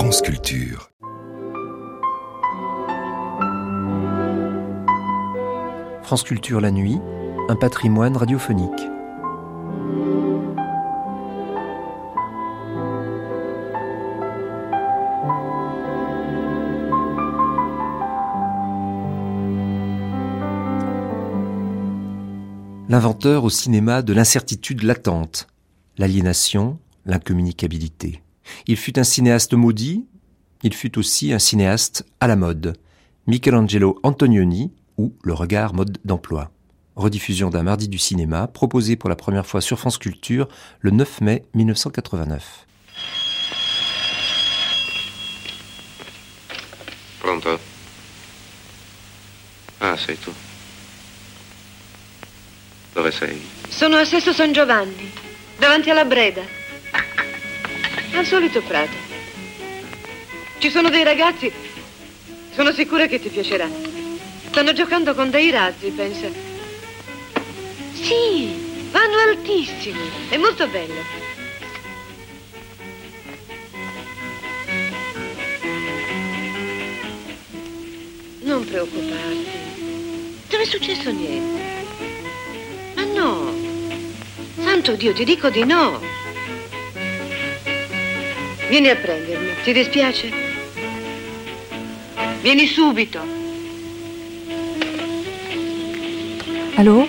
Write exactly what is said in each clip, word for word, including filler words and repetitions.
France Culture. France Culture la nuit, un patrimoine radiophonique. L'inventeur au cinéma de l'incertitude latente, l'aliénation, l'incommunicabilité. Il fut un cinéaste maudit, il fut aussi un cinéaste à la mode. Michelangelo Antonioni ou Le regard mode d'emploi. Rediffusion d'un mardi du cinéma, proposé pour la première fois sur France Culture le neuf mai mille neuf cent quatre-vingt-neuf. Pronto? Ah, sei tu. Dove sei? Sono a Sesto San Giovanni, davanti alla Breda. Al solito prato. Ci sono dei ragazzi, sono sicura che ti piacerà. Stanno giocando con dei razzi, pensa. Sì, vanno altissimi, è molto bello. Non preoccuparti, non è successo niente. Ma no, santo Dio, ti dico di no. Vieni a prendermi, ti dispiace? Vieni subito. Allô?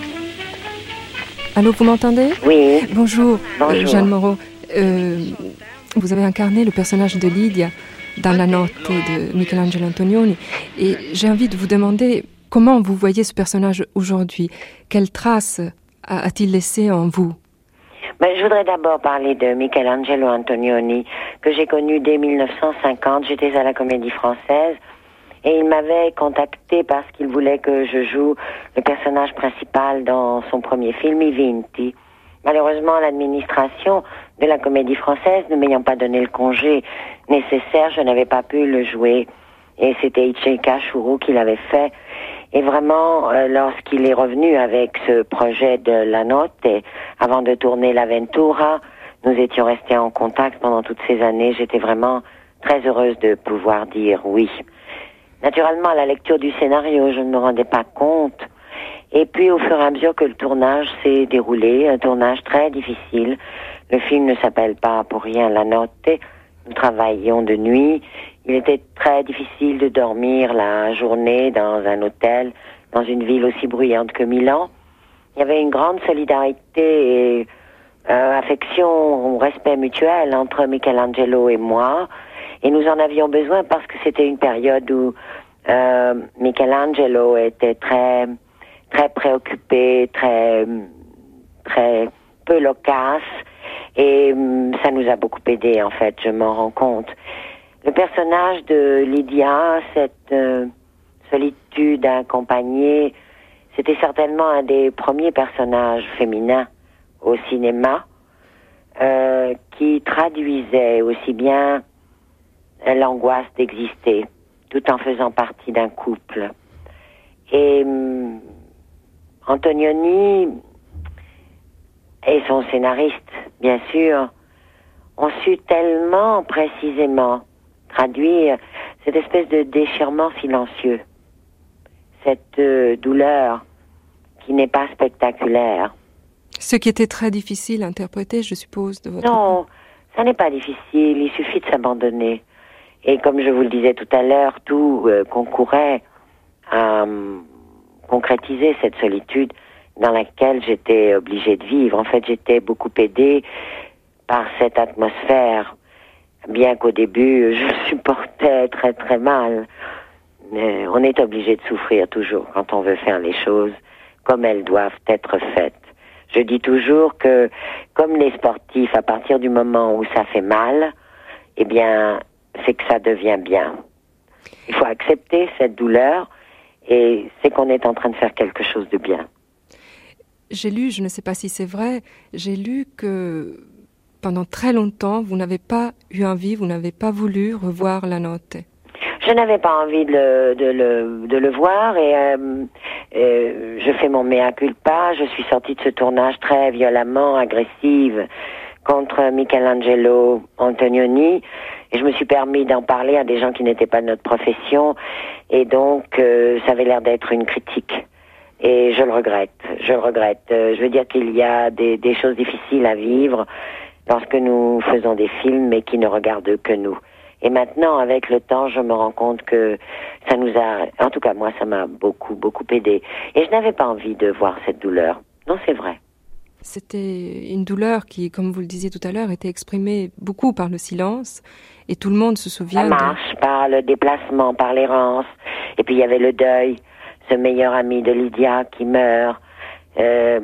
Allô, vous m'entendez? Oui. Bonjour, Bonjour. Euh, Jeanne Moreau. Euh, vous avez incarné le personnage de Lydia dans La Notte de Michelangelo Antonioni. Et j'ai envie de vous demander comment vous voyez ce personnage aujourd'hui. Quelles traces a- a-t-il laissé en vous? Ben, je voudrais d'abord parler de Michelangelo Antonioni, que j'ai connu dès mille neuf cent cinquante. J'étais à la Comédie Française et il m'avait contacté parce qu'il voulait que je joue le personnage principal dans son premier film, I Vinti. Malheureusement, l'administration de la Comédie Française ne m'ayant pas donné le congé nécessaire, je n'avais pas pu le jouer. Et c'était Ichika Shuru qui l'avait fait. Et vraiment, euh, lorsqu'il est revenu avec ce projet de La Notte, et avant de tourner l'Aventura, nous étions restés en contact pendant toutes ces années. J'étais vraiment très heureuse de pouvoir dire oui. Naturellement, à la lecture du scénario, je ne me rendais pas compte. Et puis, au fur et à mesure que le tournage s'est déroulé, un tournage très difficile. Le film ne s'appelle pas pour rien La Notte. Nous travaillions de nuit. Il était très difficile de dormir la journée dans un hôtel, dans une ville aussi bruyante que Milan. Il y avait une grande solidarité et euh, affection, respect mutuel entre Michelangelo et moi. Et nous en avions besoin parce que c'était une période où euh, Michelangelo était très, très préoccupé, très, très peu loquace. Et hum, ça nous a beaucoup aidé, en fait, je m'en rends compte. Le personnage de Lydia, cette euh, solitude accompagnée, c'était certainement un des premiers personnages féminins au cinéma euh, qui traduisait aussi bien l'angoisse d'exister, tout en faisant partie d'un couple. Et hum, Antonioni et son scénariste, bien sûr, ont su tellement précisément traduire cette espèce de déchirement silencieux, cette euh, douleur qui n'est pas spectaculaire. Ce qui était très difficile à interpréter, je suppose, de votre Non, ça n'est pas difficile, il suffit de s'abandonner. Et comme je vous le disais tout à l'heure, tout euh, concourait à euh, concrétiser cette solitude dans laquelle j'étais obligée de vivre. En fait, j'étais beaucoup aidée par cette atmosphère, bien qu'au début, je supportais très très mal. Mais on est obligé de souffrir toujours quand on veut faire les choses comme elles doivent être faites. Je dis toujours que, comme les sportifs, à partir du moment où ça fait mal, eh bien, c'est que ça devient bien. Il faut accepter cette douleur et c'est qu'on est en train de faire quelque chose de bien. J'ai lu, je ne sais pas si c'est vrai, j'ai lu que pendant très longtemps, vous n'avez pas eu envie, vous n'avez pas voulu revoir La Notte. Je n'avais pas envie de le, de le, de le voir et euh, euh, je fais mon mea culpa. Je suis sortie de ce tournage très violemment, agressive, contre Michelangelo Antonioni. Et je me suis permis d'en parler à des gens qui n'étaient pas de notre profession. Et donc, euh, ça avait l'air d'être une critique. Et je le regrette. Je le regrette. Euh, je veux dire qu'il y a des, des choses difficiles à vivre lorsque nous faisons des films, mais qui ne regardent que nous. Et maintenant, avec le temps, je me rends compte que ça nous a... En tout cas, moi, ça m'a beaucoup, beaucoup aidé. Et je n'avais pas envie de voir cette douleur. Non, c'est vrai. C'était une douleur qui, comme vous le disiez tout à l'heure, était exprimée beaucoup par le silence. Et tout le monde se souvient... La marche, de... par le déplacement, par l'errance. Et puis, il y avait le deuil. Ce meilleur ami de Lydia qui meurt. Euh...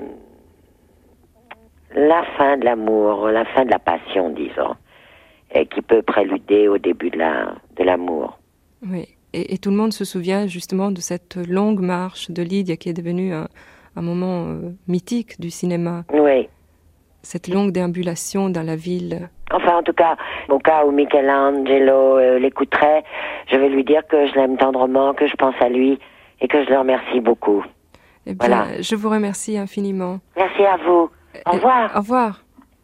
La fin de l'amour, la fin de la passion, disons. Et qui peut préluder au début de, la, de l'amour. Oui, et, et tout le monde se souvient justement de cette longue marche de Lydia qui est devenue un, un moment euh, mythique du cinéma. Oui. Cette longue déambulation dans la ville. Enfin, en tout cas, au cas où Michelangelo euh, l'écouterait, je vais lui dire que je l'aime tendrement, que je pense à lui et que je le remercie beaucoup. Eh bien, voilà. Je vous remercie infiniment. Merci à vous. Au revoir. Au revoir.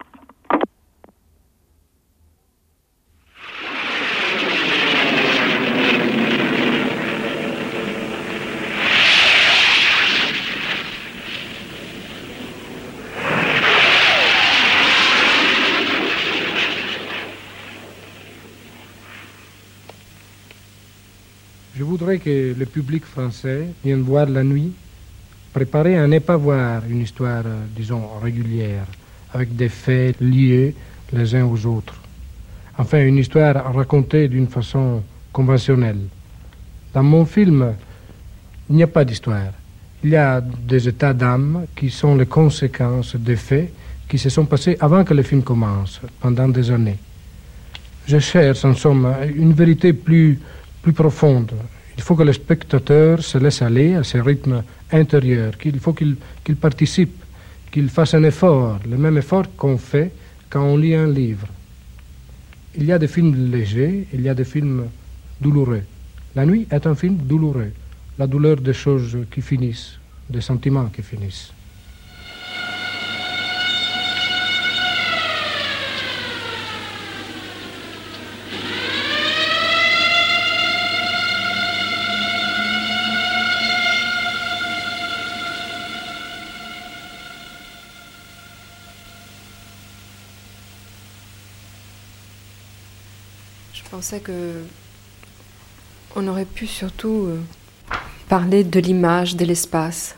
Je voudrais que le public français vienne voir La Nuit, préparé à ne pas voir une histoire, disons, régulière, avec des faits liés les uns aux autres. Enfin, une histoire racontée d'une façon conventionnelle. Dans mon film, il n'y a pas d'histoire. Il y a des états d'âme qui sont les conséquences des faits qui se sont passés avant que le film commence, pendant des années. Je cherche, en somme, une vérité plus... plus profonde. Il faut que le spectateur se laisse aller à ses rythmes intérieurs, qu'il faut qu'il, qu'il participe, qu'il fasse un effort, le même effort qu'on fait quand on lit un livre. Il y a des films légers, il y a des films douloureux. La Nuit est un film douloureux, la douleur des choses qui finissent, des sentiments qui finissent. Je pensais que on aurait pu surtout euh, parler de l'image, de l'espace,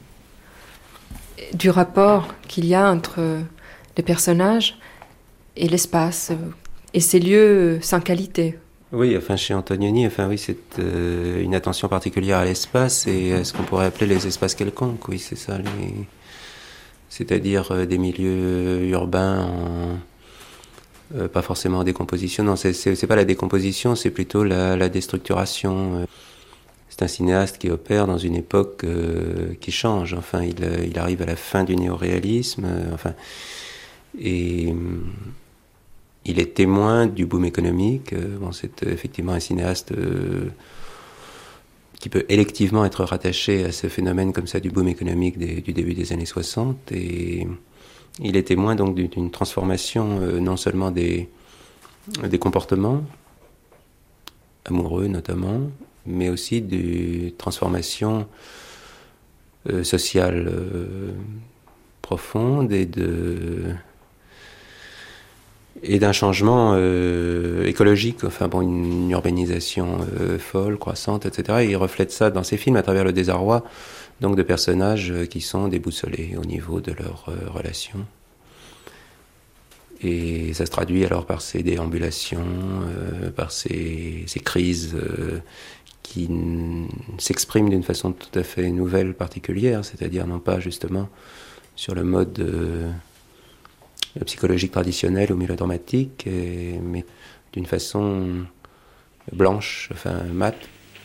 du rapport qu'il y a entre les personnages et l'espace, euh, et ces lieux sans qualité. Oui, enfin chez Antonioni, enfin oui, c'est euh, une attention particulière à l'espace et à ce qu'on pourrait appeler les espaces quelconques. Oui, c'est ça, les... c'est-à-dire euh, des milieux urbains en Euh, pas forcément en décomposition, non, c'est, c'est, c'est pas la décomposition, c'est plutôt la, la déstructuration. C'est un cinéaste qui opère dans une époque euh, qui change, enfin, il, il arrive à la fin du néoréalisme, euh, enfin, et euh, il est témoin du boom économique. Euh, bon, c'est euh, effectivement un cinéaste euh, qui peut électivement être rattaché à ce phénomène comme ça du boom économique des, du début des années soixante, et il est témoin donc d'une transformation euh, non seulement des, des comportements, amoureux notamment, mais aussi d'une transformation euh, sociale euh, profonde et, de, et d'un changement euh, écologique, enfin bon, une, une urbanisation euh, folle, croissante, et cetera. Et il reflète ça dans ses films à travers le désarroi donc de personnages qui sont déboussolés au niveau de leurs euh, relations. Et ça se traduit alors par ces déambulations, euh, par ces, ces crises euh, qui n- s'expriment d'une façon tout à fait nouvelle, particulière, c'est-à-dire non pas justement sur le mode euh, psychologique traditionnel ou mélodramatique, et, mais d'une façon blanche, enfin mate.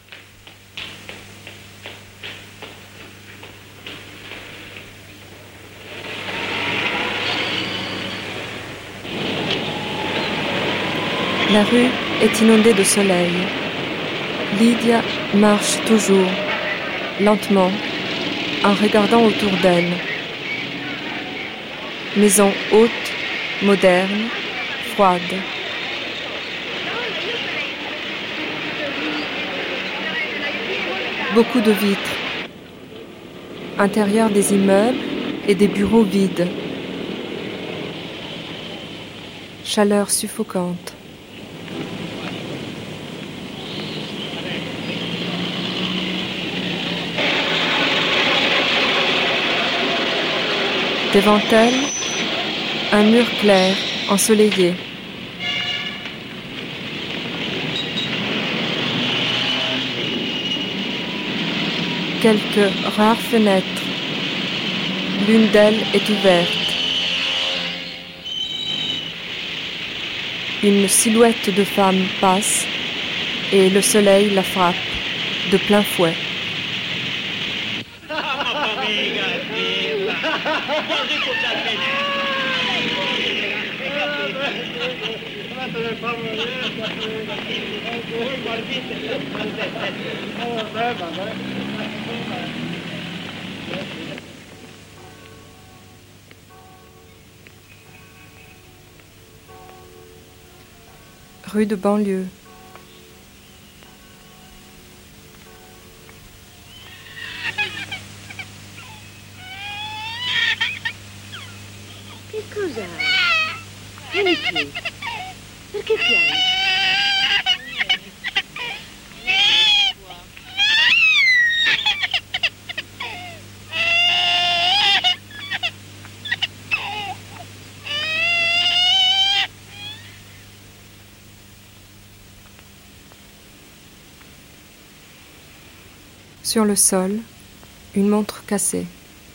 La rue est inondée de soleil. Lydia marche toujours, lentement, en regardant autour d'elle. Maisons hautes, moderne, froide. Beaucoup de vitres. Intérieur des immeubles et des bureaux vides. Chaleur suffocante. Devant elle, un mur clair, ensoleillé. Quelques rares fenêtres. L'une d'elles est ouverte. Une silhouette de femme passe et le soleil la frappe de plein fouet. Rue de banlieue. Che cos'ha? Vieni qui. Perché piangi? Sur le sol, une montre cassée.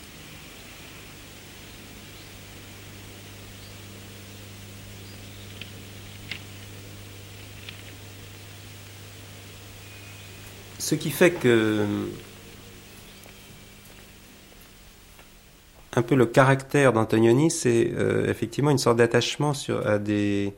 Ce qui fait que un peu le caractère d'Antonioni, c'est euh, effectivement une sorte d'attachement sur, à des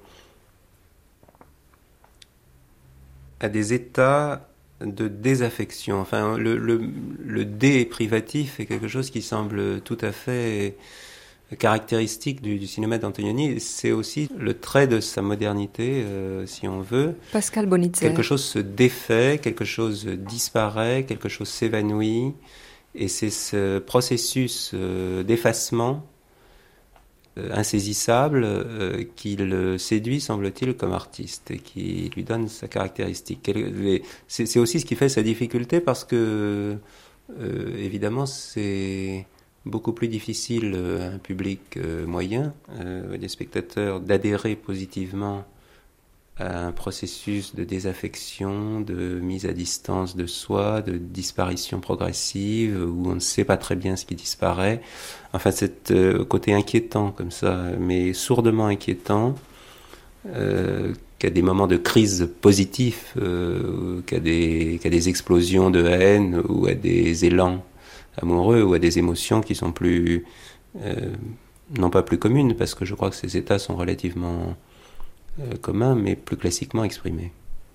à des états de désaffection. Enfin, le, le, le dé privatif est quelque chose qui semble tout à fait caractéristique du, du cinéma d'Antonioni. C'est aussi le trait de sa modernité, euh, si on veut. Pascal Bonitzer. Quelque chose se défait, quelque chose disparaît, quelque chose s'évanouit, et c'est ce processus euh, d'effacement euh, insaisissable euh, qui le séduit, semble-t-il, comme artiste, et qui lui donne sa caractéristique. C'est, c'est aussi ce qui fait sa difficulté, parce que, euh, évidemment, c'est beaucoup plus difficile à un public euh, moyen, euh, des spectateurs, d'adhérer positivement à un processus de désaffection, de mise à distance de soi, de disparition progressive, où on ne sait pas très bien ce qui disparaît. Enfin, cet euh, côté inquiétant comme ça, mais sourdement inquiétant, euh, qu'à des moments de crise positifs, euh, qu'à des, qu'à des explosions de haine, ou à des élans amoureux, ou à des émotions qui sont plus, euh, non pas plus communes, parce que je crois que ces états sont relativement euh, communs, mais plus classiquement exprimés.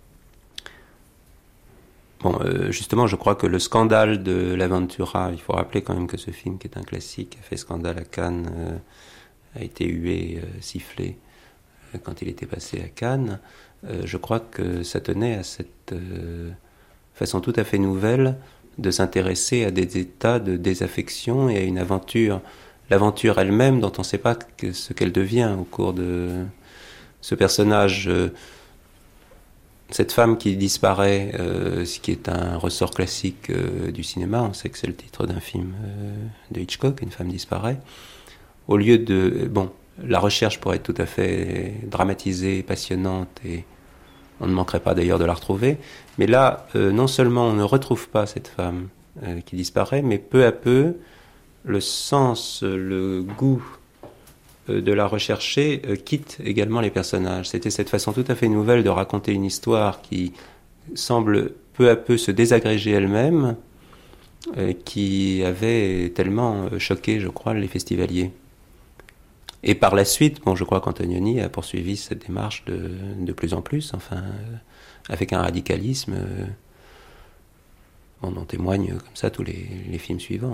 Bon, euh, justement, je crois que le scandale de l'Aventura, il faut rappeler quand même que ce film, qui est un classique, a fait scandale à Cannes, euh, a été hué, euh, sifflé, euh, quand il était passé à Cannes. Euh, je crois que ça tenait à cette euh, façon tout à fait nouvelle de s'intéresser à des états de désaffection et à une aventure, l'aventure elle-même dont on ne sait pas que, ce qu'elle devient au cours de ce personnage, euh, cette femme qui disparaît, euh, ce qui est un ressort classique euh, du cinéma. On sait que c'est le titre d'un film euh, de Hitchcock, Une femme disparaît. Au lieu de... Bon, la recherche pourrait être tout à fait dramatisée, passionnante, et on ne manquerait pas d'ailleurs de la retrouver. Mais là, euh, non seulement on ne retrouve pas cette femme euh, qui disparaît, mais peu à peu, le sens, le goût euh, de la rechercher euh, quitte également les personnages. C'était cette façon tout à fait nouvelle de raconter une histoire qui semble peu à peu se désagréger elle-même, euh, qui avait tellement euh, choqué, je crois, les festivaliers. Et par la suite, bon, je crois qu'Antonioni a poursuivi cette démarche de, de plus en plus, enfin, euh, avec un radicalisme euh, bon, dont témoignent comme ça tous les, les films suivants.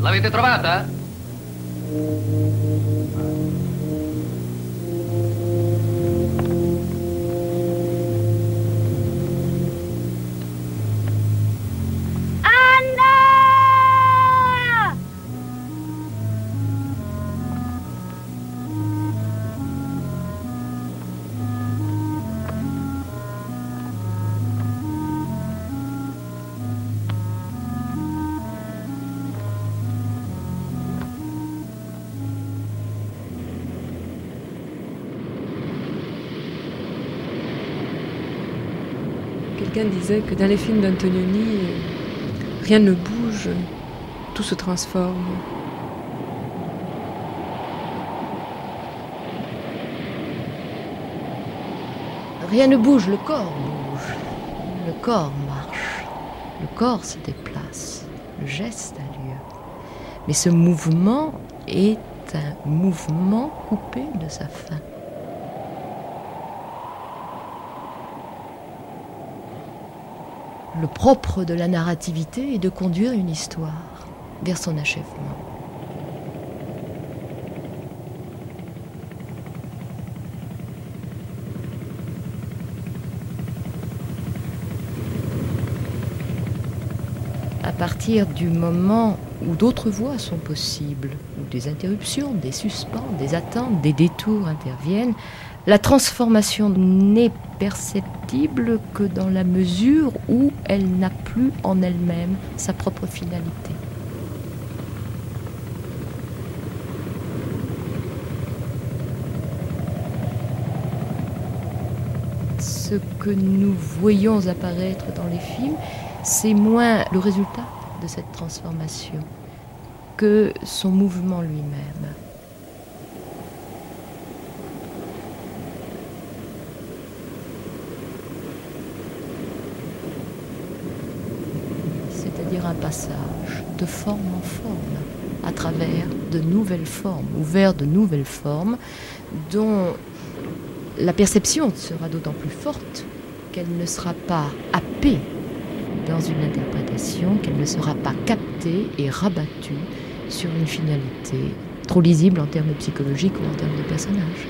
L'avete trovata? Quelqu'un disait que dans les films d'Antonioni, rien ne bouge, tout se transforme. Rien ne bouge, le corps bouge, le corps marche, le corps se déplace, le geste a lieu. Mais ce mouvement est un mouvement coupé de sa fin. Le propre de la narrativité est de conduire une histoire vers son achèvement. À partir du moment où d'autres voies sont possibles, où des interruptions, des suspens, des attentes, des détours interviennent, la transformation n'est perceptible que dans la mesure où elle n'a plus en elle-même sa propre finalité. Ce que nous voyons apparaître dans les films, c'est moins le résultat de cette transformation que son mouvement lui-même. C'est-à-dire un passage de forme en forme, à travers de nouvelles formes, ou vers de nouvelles formes, dont la perception sera d'autant plus forte qu'elle ne sera pas happée dans une interprétation, qu'elle ne sera pas captée et rabattue sur une finalité trop lisible en termes psychologiques ou en termes de personnages.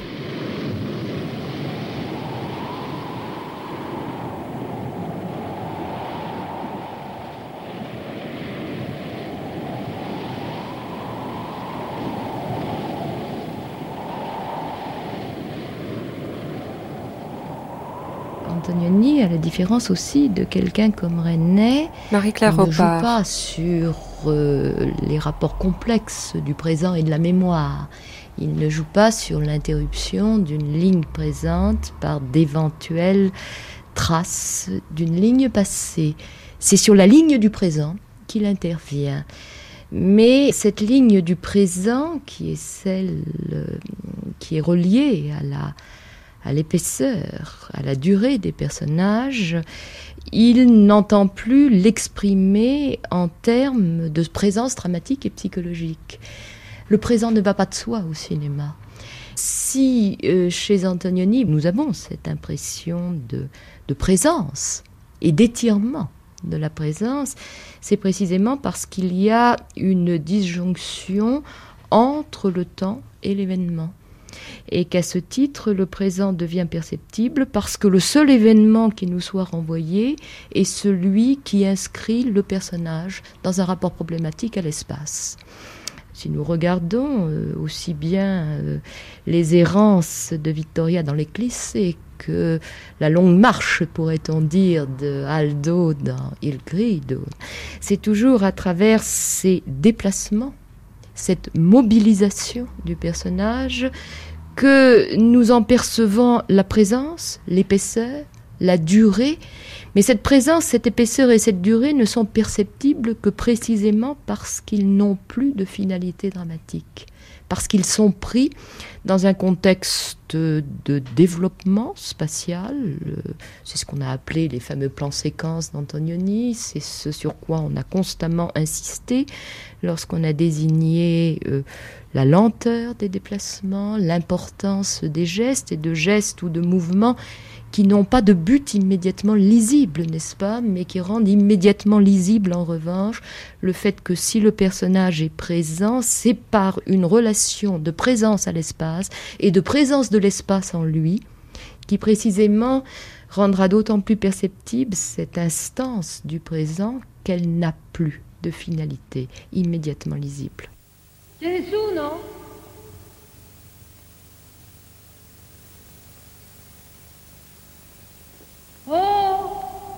Antonioni, à la différence aussi de quelqu'un comme Resnais, Marie-Claire ne joue Robart. pas sur euh, les rapports complexes du présent et de la mémoire. Il ne joue pas sur l'interruption d'une ligne présente par d'éventuelles traces d'une ligne passée. C'est sur la ligne du présent qu'il intervient. Mais cette ligne du présent, qui est celle euh, qui est reliée à la à l'épaisseur, à la durée des personnages, il n'entend plus l'exprimer en termes de présence dramatique et psychologique. Le présent ne va pas de soi au cinéma. Si euh, chez Antonioni, nous avons cette impression de, de présence et d'étirement de la présence, c'est précisément parce qu'il y a une disjonction entre le temps et l'événement. Et qu'à ce titre, le présent devient perceptible parce que le seul événement qui nous soit renvoyé est celui qui inscrit le personnage dans un rapport problématique à l'espace. Si nous regardons euh, aussi bien euh, les errances de Vittoria dans l'Eclissé que la longue marche, pourrait-on dire, de Aldo dans Il Grido, c'est toujours à travers ces déplacements, cette mobilisation du personnage, que nous en percevons la présence, l'épaisseur, la durée. Mais cette présence, cette épaisseur et cette durée ne sont perceptibles que précisément parce qu'ils n'ont plus de finalité dramatique. parce qu'ils sont pris dans un contexte de développement spatial. C'est ce qu'on a appelé les fameux plans séquences d'Antonioni, c'est ce sur quoi on a constamment insisté lorsqu'on a désigné euh, la lenteur des déplacements, l'importance des gestes et de gestes ou de mouvements qui n'ont pas de but immédiatement lisible, n'est-ce pas, mais qui rendent immédiatement lisible, en revanche, le fait que si le personnage est présent, c'est par une relation de présence à l'espace et de présence de l'espace en lui, qui précisément rendra d'autant plus perceptible cette instance du présent qu'elle n'a plus de finalité immédiatement lisible. C'è nessuno? Oh!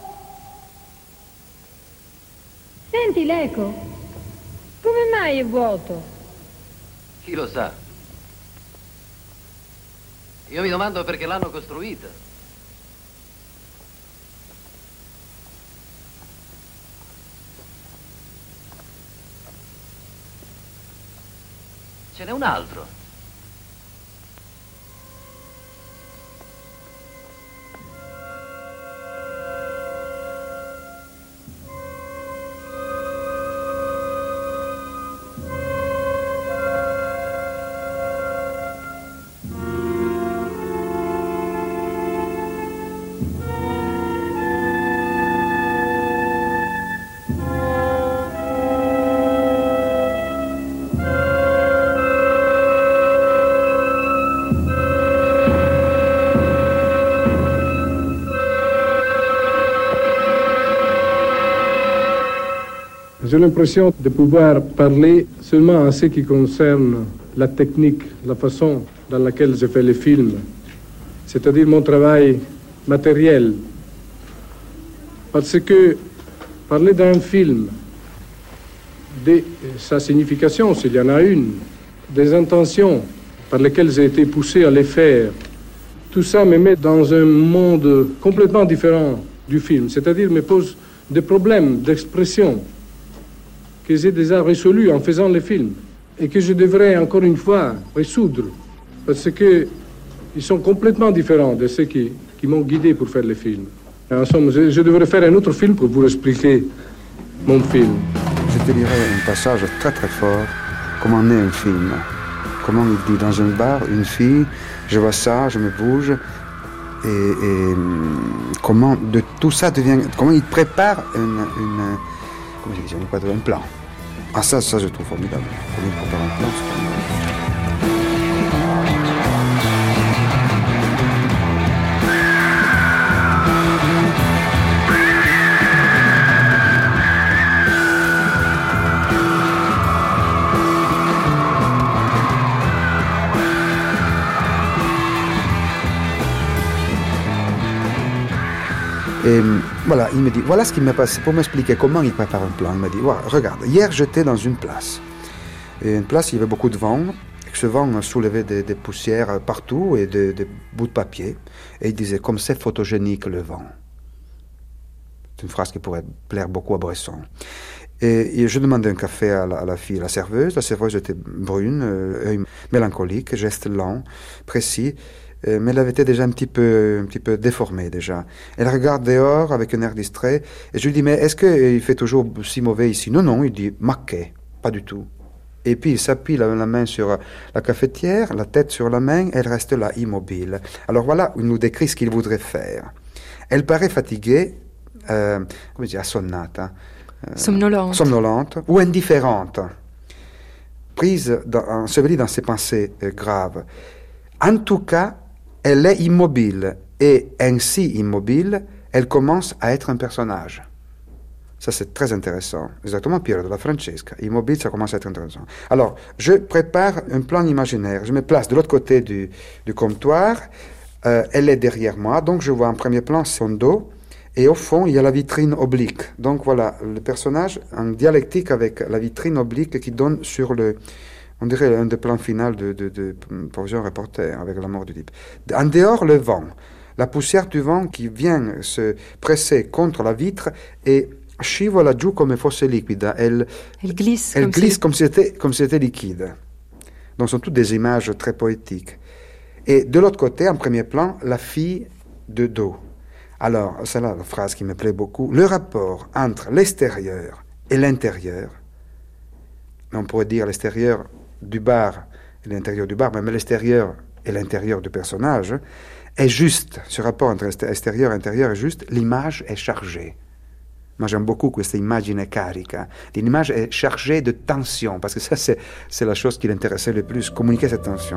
Senti l'eco, come mai è vuoto? Chi lo sa? Io mi domando perché l'hanno costruita. Ce n'è un altro. J'ai l'impression de pouvoir parler seulement en ce qui concerne la technique, la façon dans laquelle je fais les films, c'est-à-dire mon travail matériel. Parce que parler d'un film, de sa signification, s'il y en a une, des intentions par lesquelles j'ai été poussé à les faire, tout ça me met dans un monde complètement différent du film, c'est-à-dire me pose des problèmes d'expression que j'ai déjà résolus en faisant les films et que je devrais encore une fois résoudre parce qu'ils sont complètement différents de ceux qui, qui m'ont guidé pour faire les films. En somme, je, je devrais faire un autre film pour vous expliquer mon film. Je te dirais un passage très très fort, comment naît un film. Comment il dit dans un bar, une fille, je vois ça, je me bouge, et, et comment de tout ça devient, comment il prépare une, une comment je dis, on pas un plan. Ah ça, ça je trouve formidable. Comment il prépare un plan, c'est formidable. Et voilà, il me dit, voilà ce qui m'est passé, pour m'expliquer comment il prépare un plan. Il m'a dit, voilà, regarde, hier j'étais dans une place. Et une place, il y avait beaucoup de vent. Et ce vent soulevait des, des poussières partout et des, des bouts de papier. Et il disait, comme c'est photogénique le vent. C'est une phrase qui pourrait plaire beaucoup à Bresson. Et, et je demandais un café à la, à la fille, la serveuse. La serveuse était brune, euh, œil mélancolique, geste lent, précis. Mais elle avait été déjà un petit peu, un petit peu déformée déjà. Elle regarde dehors avec un air distrait et je lui dis, mais est-ce qu'il fait toujours si mauvais ici? Non, non, il dit, maquet, pas du tout. Et puis il s'appuie la, la main sur la cafetière, la tête sur la main, elle reste là, immobile. Alors voilà, il nous décrit ce qu'il voudrait faire. Elle paraît fatiguée, euh, comment dire, assonnate, hein, euh, somnolente. somnolente ou indifférente, prise, dans, ensevelie dans ses pensées euh, graves. En tout cas, elle est immobile, et ainsi immobile, elle commence à être un personnage. Ça, c'est très intéressant. Exactement, Piero della Francesca. Immobile, ça commence à être intéressant. Alors, je prépare un plan imaginaire. Je me place de l'autre côté du, du comptoir. Euh, elle est derrière moi, donc je vois en premier plan son dos, et au fond, il y a la vitrine oblique. Donc voilà, le personnage en dialectique avec la vitrine oblique qui donne sur le... On dirait un des plans finaux de, de, de, de Provision Reporter, avec la mort du type. En dehors, le vent. La poussière du vent qui vient se presser contre la vitre et scivola giù come fosse liquida. Elle, elle glisse, elle comme, glisse si... comme si c'était, comme si c'était liquide. Donc ce sont toutes des images très poétiques. Et de l'autre côté, en premier plan, la fille de dos. Alors, c'est là la phrase qui me plaît beaucoup. Le rapport entre l'extérieur et l'intérieur, on pourrait dire l'extérieur du bar et l'intérieur du bar, mais l'extérieur et l'intérieur du personnage, est juste. Ce rapport entre extérieur et intérieur est juste. L'image est chargée. Moi, j'aime beaucoup questa immagine carica. L'image est chargée de tension, parce que ça, c'est, c'est la chose qui l'intéressait le plus, communiquer cette tension.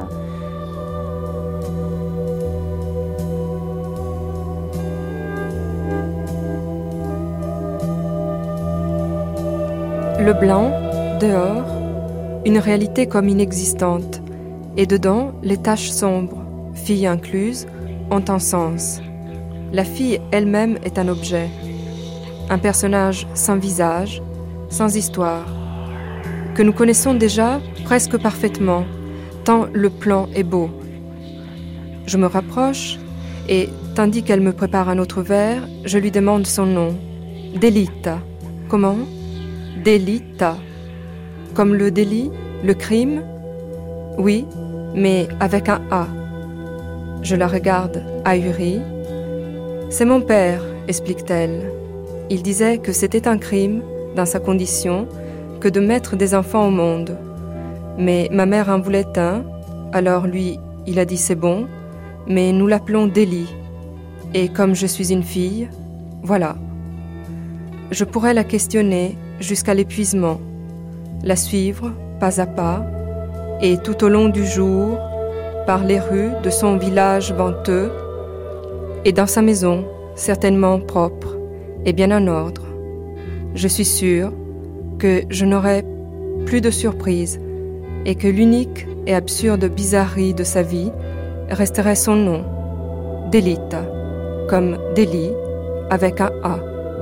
Le blanc, dehors, une réalité comme inexistante, et dedans, les taches sombres, filles incluses, ont un sens. La fille elle-même est un objet. Un personnage sans visage, sans histoire, que nous connaissons déjà presque parfaitement, tant le plan est beau. Je me rapproche et, tandis qu'elle me prépare un autre verre, je lui demande son nom. Delita. Comment ? Delita. Comme le délit, le crime ? Oui, mais avec un A. Je la regarde ahurie. C'est mon père, explique-t-elle. Il disait que c'était un crime, dans sa condition, que de mettre des enfants au monde. Mais ma mère en voulait un, alors lui, il a dit c'est bon, mais nous l'appelons Délie. Et comme je suis une fille, voilà. Je pourrais la questionner jusqu'à l'épuisement, la suivre pas à pas, et tout au long du jour, par les rues de son village venteux, et dans sa maison, certainement propre, et bien en ordre. Je suis sûre que je n'aurai plus de surprise et que l'unique et absurde bizarrerie de sa vie resterait son nom, Delita, comme Délie avec un A.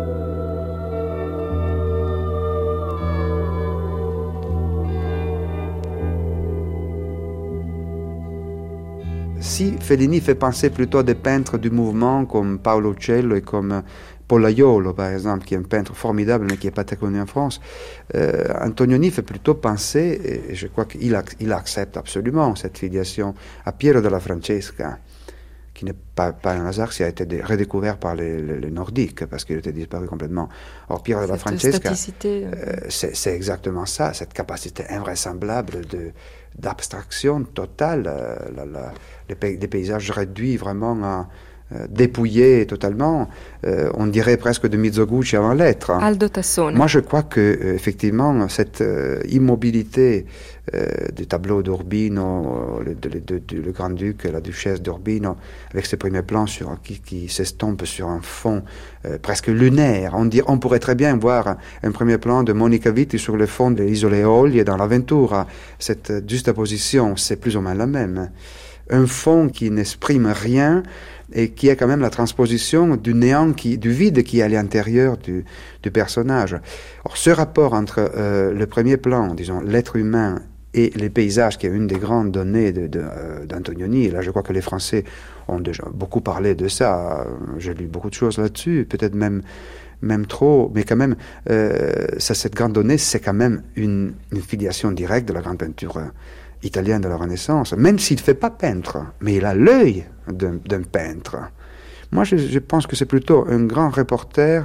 Si Fellini fait penser plutôt à des peintres du mouvement comme Paolo Uccello et comme Pollaiolo, par exemple, qui est un peintre formidable mais qui n'est pas très connu en France, euh, Antonioni fait plutôt penser, et je crois qu'il ac- il accepte absolument cette filiation, à Piero della Francesca, qui n'est pas, pas un hasard s'il a été dé- redécouvert par les, les, les Nordiques, parce qu'il était disparu complètement. Or, Piero della Francesca, euh, c'est, c'est exactement ça, cette capacité invraisemblable de, d'abstraction totale, euh, la, la, les, pay- les paysages réduits vraiment à euh, dépouillés totalement, euh, on dirait presque de Mizoguchi avant l'être. Aldo Tassone. Moi, je crois que euh, effectivement cette euh, immobilité euh, du tableau d'Urbino, le, le, le, le grand-duc et la duchesse d'Urbino, avec ce premier plan sur, qui, qui s'estompe sur un fond euh, presque lunaire. On, dit, on pourrait très bien voir un premier plan de Monica Vitti sur le fond des Isole Eolie dans l'Aventura. Cette juxtaposition, c'est plus ou moins la même. Un fond qui n'exprime rien et qui est quand même la transposition du néant, qui, du vide qui est à l'intérieur du, du personnage. Or, ce rapport entre euh, le premier plan, disons, l'être humain et les paysages, qui est une des grandes données de, de, euh, d'Antonioni, et là je crois que les Français ont déjà beaucoup parlé de ça, j'ai lu beaucoup de choses là-dessus, peut-être même, même trop, mais quand même, euh, ça, cette grande donnée, c'est quand même une, une filiation directe de la grande peinture euh, italienne de la Renaissance, même s'il ne fait pas peintre, mais il a l'œil d'un, d'un peintre. Moi, je, je pense que c'est plutôt un grand reporter,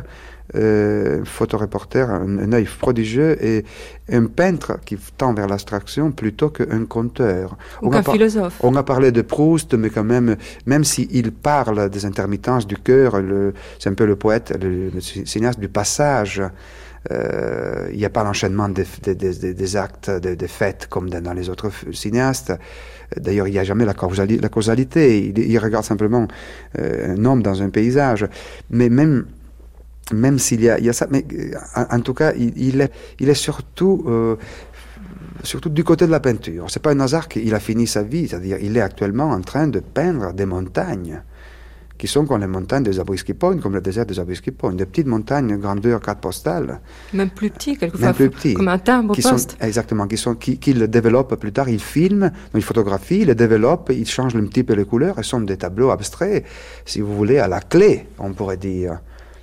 euh, photoreporter, un, un œil prodigieux, et un peintre qui tend vers l'abstraction plutôt qu'un conteur. Ou qu'un philosophe. On a parlé de Proust, mais quand même, même s'il parle des intermittences du cœur, le, c'est un peu le poète, le, le cinéaste du passage. Euh, il n'y a pas l'enchaînement des, des, des, des actes, des, des faits comme dans les autres cinéastes. D'ailleurs, il n'y a jamais la, causali, la causalité. Il, il regarde simplement euh, un homme dans un paysage. Mais même, même s'il y a, il y a ça, mais en, en tout cas, il, il, est, il est surtout, euh, surtout du côté de la peinture. C'est pas un hasard qu'il a fini sa vie. C'est-à-dire, il est actuellement en train de peindre des montagnes qui sont comme les montagnes des Zabriskie Point, comme le désert des Zabriskie Point, des petites montagnes grandeur carte postale. Même plus petits, quelquefois, Même plus petits, comme un timbre-poste. Exactement, qui sont, qui, qui le développent plus tard, ils filment, ils photographient, ils le développent, ils changent le type et les couleurs, et sont des tableaux abstraits, si vous voulez, à la clé, on pourrait dire.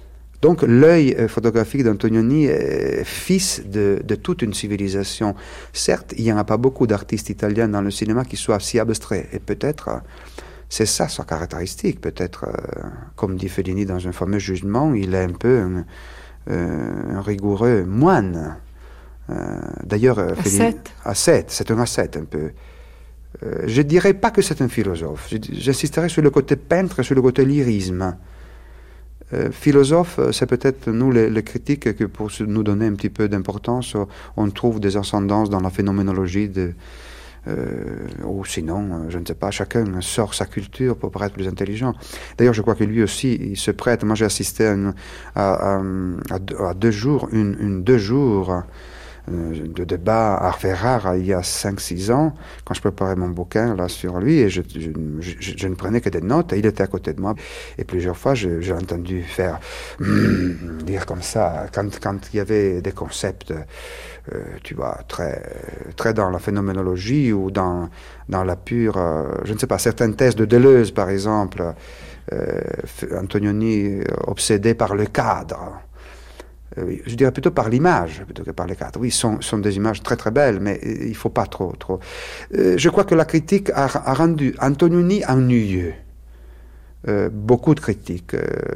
Donc l'œil photographique d'Antonioni est fils de, de toute une civilisation. Certes, il n'y en a pas beaucoup d'artistes italiens dans le cinéma qui soient si abstraits, et peut-être c'est ça sa caractéristique, peut-être, euh, comme dit Fellini dans un fameux jugement, il est un peu un, euh, un rigoureux moine. Euh, d'ailleurs, ascète. Ascète, c'est un ascète un peu. Euh, je ne dirais pas que c'est un philosophe. J'insisterai sur le côté peintre et sur le côté lyrisme. Euh, philosophe, c'est peut-être nous les, les critiques que pour nous donner un petit peu d'importance, on trouve des ascendances dans la phénoménologie de, euh, ou sinon, je ne sais pas, chacun sort sa culture pour paraître plus intelligent. D'ailleurs, je crois que lui aussi, il se prête. Moi, j'ai assisté à, une, à, à, à, deux, à deux jours, une, une deux jours de débat à Ferrara il y a cinq six ans, quand je préparais mon bouquin là sur lui, et je, je, je, je ne prenais que des notes, et il était à côté de moi, et plusieurs fois je, j'ai entendu faire mm, dire comme ça, quand, quand il y avait des concepts, euh, tu vois, très, très dans la phénoménologie, ou dans, dans la pure, euh, je ne sais pas, certaines thèses de Deleuze par exemple, euh, Antonioni obsédé par le cadre. Je dirais plutôt par l'image, plutôt que par les cadres. Oui, ce sont, sont des images très très belles, mais il ne faut pas trop. trop. Euh, je crois que la critique a, a rendu Antonioni ennuyeux. Euh, beaucoup de critiques. Euh,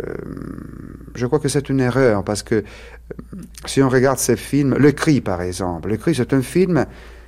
je crois que c'est une erreur, parce que si on regarde ces films, Le Cri par exemple, Le Cri c'est un film,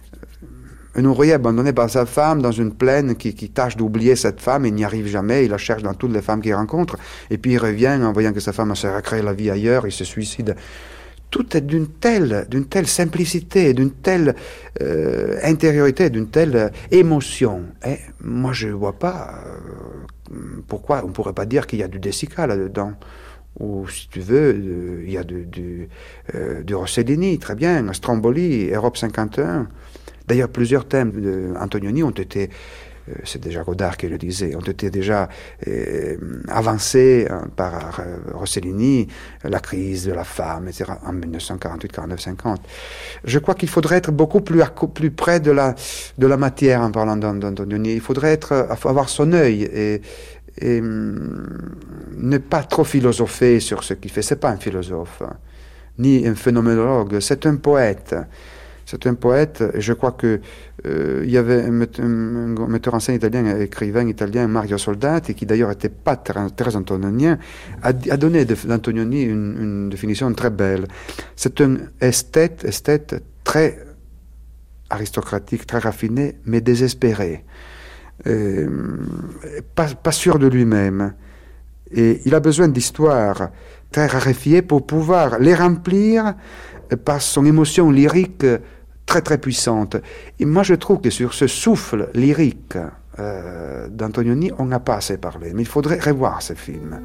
un ouvrier abandonné par sa femme dans une plaine qui, qui tâche d'oublier cette femme, il n'y arrive jamais, il la cherche dans toutes les femmes qu'il rencontre, et puis il revient en voyant que sa femme s'est recréé la vie ailleurs, il se suicide. Tout est d'une telle, d'une telle simplicité, d'une telle euh, intériorité, d'une telle euh, émotion. Et moi, je ne vois pas euh, pourquoi on ne pourrait pas dire qu'il y a du De Sica là-dedans. Ou, si tu veux, euh, il y a du, du, euh, du Rossellini, très bien, Stromboli, Europe cinquante et un. D'ailleurs, plusieurs thèmes d'Antonioni ont été, euh, c'est déjà Godard qui le disait, ont été déjà euh, avancés hein, par euh, Rossellini, la crise de la femme, et cetera, en dix-neuf cent quarante-huit, quarante-neuf, cinquante. Je crois qu'il faudrait être beaucoup plus, plus près de la, de la matière en parlant d'Antonioni. Il faudrait être, avoir son œil et, et ne pas trop philosopher sur ce qu'il fait. C'est pas un philosophe, hein, ni un phénoménologue, c'est un poète. C'est un poète, et je crois que euh, il y avait un, un, un metteur en scène italien, un écrivain italien, Mario Soldati, qui d'ailleurs n'était pas très, très antonionien, a, a donné d'Antonioni une, une définition très belle. C'est un esthète, esthète très aristocratique, très raffiné, mais désespéré, euh, pas, pas sûr de lui-même. Et il a besoin d'histoires très raréfiées pour pouvoir les remplir par son émotion lyrique très très puissante. Et moi je trouve que sur ce souffle lyrique euh, d'Antonioni, on n'a pas assez parlé, mais il faudrait revoir ce film.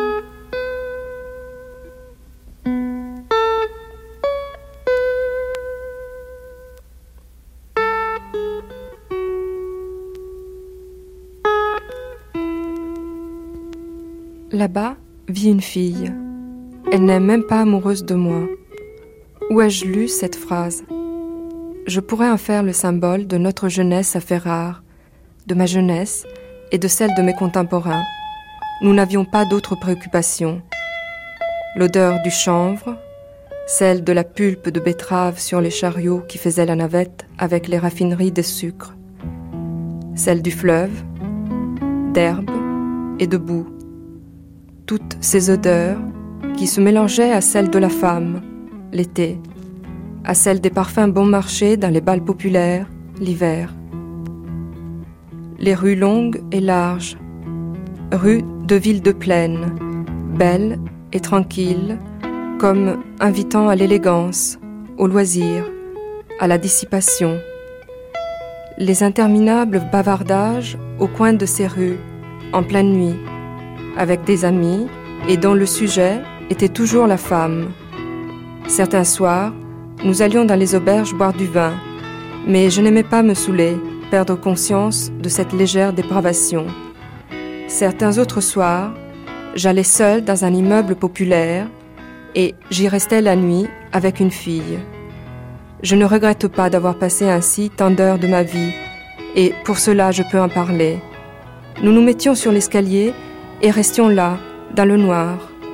Là-bas vit une fille. Elle n'est même pas amoureuse de moi. Où ai-je lu cette phrase ? Je pourrais en faire le symbole de notre jeunesse à Ferrare, de ma jeunesse et de celle de mes contemporains. Nous n'avions pas d'autres préoccupations. L'odeur du chanvre, celle de la pulpe de betterave sur les chariots qui faisaient la navette avec les raffineries de sucre, celle du fleuve, d'herbe et de boue. Toutes ces odeurs qui se mélangeaient à celles de la femme, l'été, à celle des parfums bon marché dans les bals populaires, l'hiver. Les rues longues et larges, rues de villes de plaine, belles et tranquilles, comme invitant à l'élégance, au loisir, à la dissipation. Les interminables bavardages au coin de ces rues, en pleine nuit, avec des amis, et dont le sujet était toujours la femme. Certains soirs, nous allions dans les auberges boire du vin, mais je n'aimais pas me saouler, perdre conscience de cette légère dépravation. Certains autres soirs, j'allais seule dans un immeuble populaire et j'y restais la nuit avec une fille. Je ne regrette pas d'avoir passé ainsi tant d'heures de ma vie, et pour cela je peux en parler. Nous nous mettions sur l'escalier et restions là, dans le noir.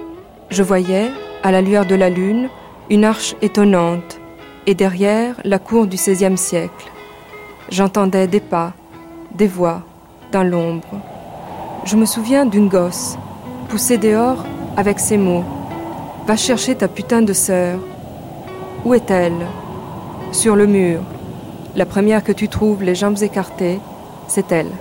Je voyais, à la lueur de la lune, une arche étonnante, et derrière, la cour du seizième siècle. J'entendais des pas, des voix, dans l'ombre. Je me souviens d'une gosse, poussée dehors avec ces mots. « Va chercher ta putain de sœur. » Où est-elle ? Sur le mur. La première que tu trouves, les jambes écartées, c'est elle.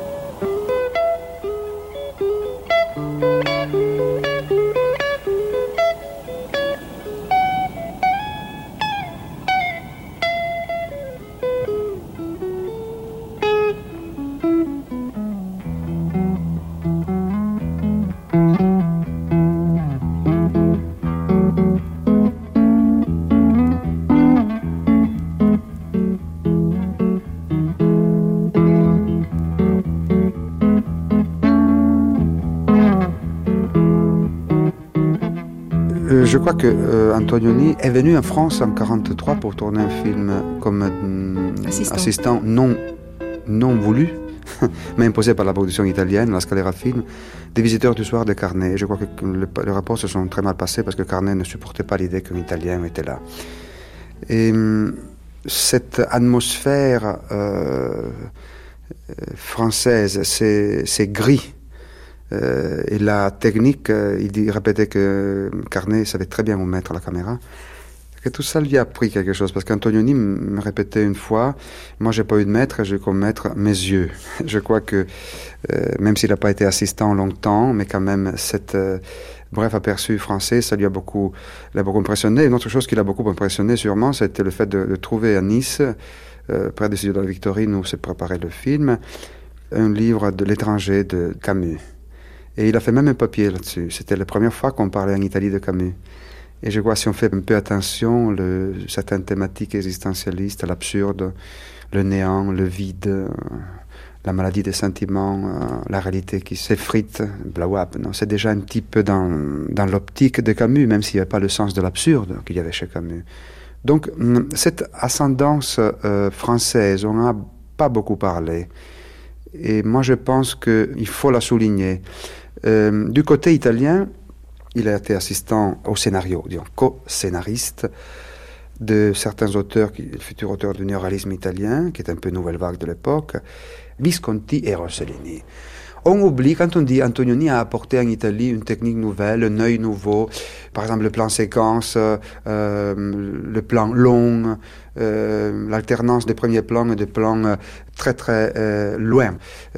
Je crois que euh, Antonioni est venu en France en mille neuf cent quarante-trois pour tourner un film comme euh, assistant. assistant non, non voulu, mais imposé par la production italienne, la Scalera Film, des visiteurs du soir de Carnet. Je crois que le, les rapports se sont très mal passés parce que Carnet ne supportait pas l'idée qu'un Italien était là. Et euh, cette atmosphère euh, française, c'est, c'est gris. Euh, et la technique, euh, il dit, répétait que Carnet savait très bien où mettre la caméra. Que tout ça lui a appris quelque chose, parce qu'Antonioni me répétait une fois, moi j'ai pas eu de maître, j'ai eu comme maître mes yeux. Je crois que, euh, même s'il n'a pas été assistant longtemps, mais quand même, cette euh, bref aperçu français, ça lui a beaucoup, l'a beaucoup impressionné. Une autre chose qui l'a beaucoup impressionné, sûrement, c'était le fait de, de trouver à Nice, euh, près des studios de la Victorine, où s'est préparé le film, un livre de l'étranger de Camus. Et il a fait même un papier là-dessus. C'était la première fois qu'on parlait en Italie de Camus. Et je crois que si on fait un peu attention, le, certaines thématiques existentialistes, l'absurde, le néant, le vide, la maladie des sentiments, la réalité qui s'effrite, blawap, non, c'est déjà un petit peu dans, dans l'optique de Camus, même s'il n'y avait pas le sens de l'absurde qu'il y avait chez Camus. Donc, cette ascendance euh, française, on n'en a pas beaucoup parlé. Et moi, je pense qu'il faut la souligner. Euh, du côté italien, il a été assistant au scénario, disons, co-scénariste de certains auteurs, qui, futurs auteurs du néoréalisme italien, qui est un peu nouvelle vague de l'époque, Visconti et Rossellini. On oublie, quand on dit Antonioni a apporté en Italie une technique nouvelle, un œil nouveau, par exemple le plan séquence, euh, le plan long, euh, l'alternance des premiers plans et des plans euh, très très euh, loin.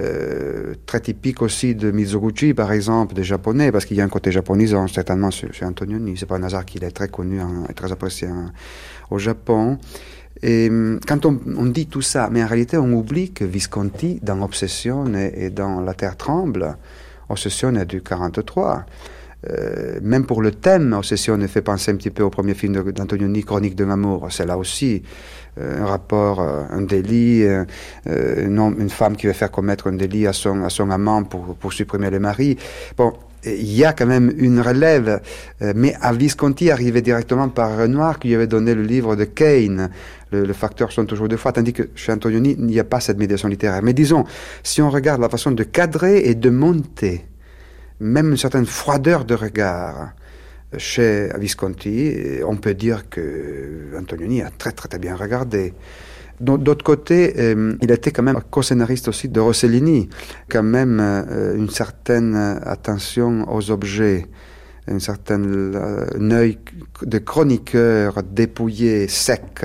Euh, très typique aussi de Mizoguchi, par exemple, des Japonais, parce qu'il y a un côté japonisant certainement chez, chez Antonioni. C'est pas un hasard qu'il est très connu et très apprécié hein, au Japon. Et quand on, on dit tout ça, mais en réalité on oublie que Visconti, dans Obsessione et dans La Terre tremble, Obsessione est du quarante-trois, euh, même pour le thème, Obsessione fait penser un petit peu au premier film d'Antonioni, Chronique d'un amour. C'est là aussi euh, un rapport, euh, un délit, euh, une, une femme qui veut faire commettre un délit à son, à son amant pour, pour supprimer le mari. Bon, il y a quand même une relève, euh, mais à Visconti arrivé directement par Renoir, qui lui avait donné le livre de Kane, le, le facteur sont toujours deux fois, tandis que chez Antonioni, il n'y a pas cette médiation littéraire. Mais disons, si on regarde la façon de cadrer et de monter, même une certaine froideur de regard chez Visconti, on peut dire que Antonioni a très très, très bien regardé. D'autre côté, euh, il était quand même co-scénariste aussi de Rossellini, quand même euh, une certaine attention aux objets, une certaine euh, un œil de chroniqueur dépouillé, sec,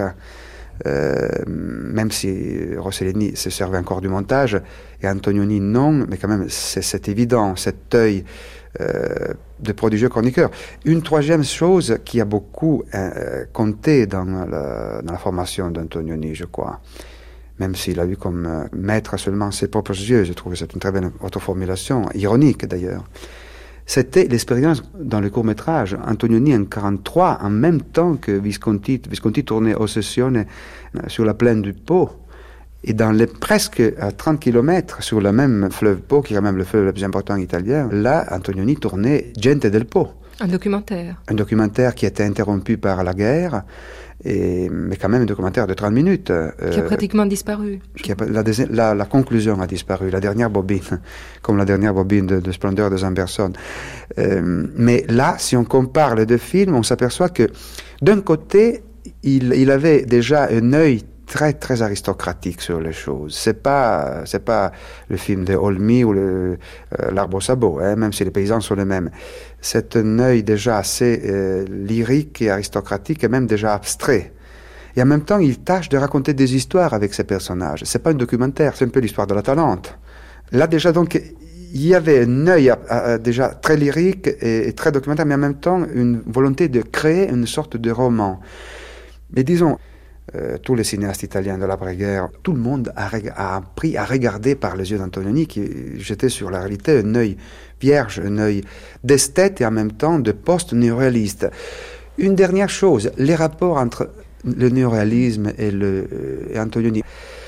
euh, même si Rossellini se servait encore du montage, et Antonioni non, mais quand même c'est, c'est évident, cet œil euh, de prodigieux chroniqueur. Une troisième chose qui a beaucoup euh, compté dans la, dans la formation d'Antonioni, je crois, même s'il a eu comme euh, maître seulement ses propres yeux, je trouve que c'est une très belle autoformulation, ironique d'ailleurs, c'était l'expérience dans le court-métrage. Antonioni en quarante-trois, en même temps que Visconti, Visconti tournait Ossessione sur la plaine du Pô, et dans les presque à trente kilomètres sur le même fleuve Pô, qui est quand même le fleuve le plus important italien, là, Antonioni tournait Gente del Pô. Un documentaire. Un documentaire qui a été interrompu par la guerre, et, mais quand même un documentaire de trente minutes. Euh, qui a pratiquement disparu. Qui a, la, la, la conclusion a disparu, la dernière bobine, comme la dernière bobine de, de Splendeur de Zamberson. Euh, mais là, si on compare les deux films, on s'aperçoit que d'un côté, il, il avait déjà un œil très très aristocratique sur les choses. C'est pas c'est pas le film de Olmy ou le, euh, l'Arbre au sabot, hein, même si les paysans sont les mêmes. C'est un œil déjà assez euh, lyrique et aristocratique et même déjà abstrait. Et en même temps, il tâche de raconter des histoires avec ses personnages. C'est pas un documentaire, c'est un peu l'histoire de la Talente. Là déjà donc il y avait un œil à, à, déjà très lyrique et, et très documentaire, mais en même temps une volonté de créer une sorte de roman. Mais disons, Euh, tous les cinéastes italiens de l'après-guerre, tout le monde a, a appris à regarder par les yeux d'Antonioni, qui jetait sur la réalité un œil vierge, un œil d'esthète et en même temps de post-néoréaliste. Une dernière chose, les rapports entre le néoréalisme et, le, et Antonioni.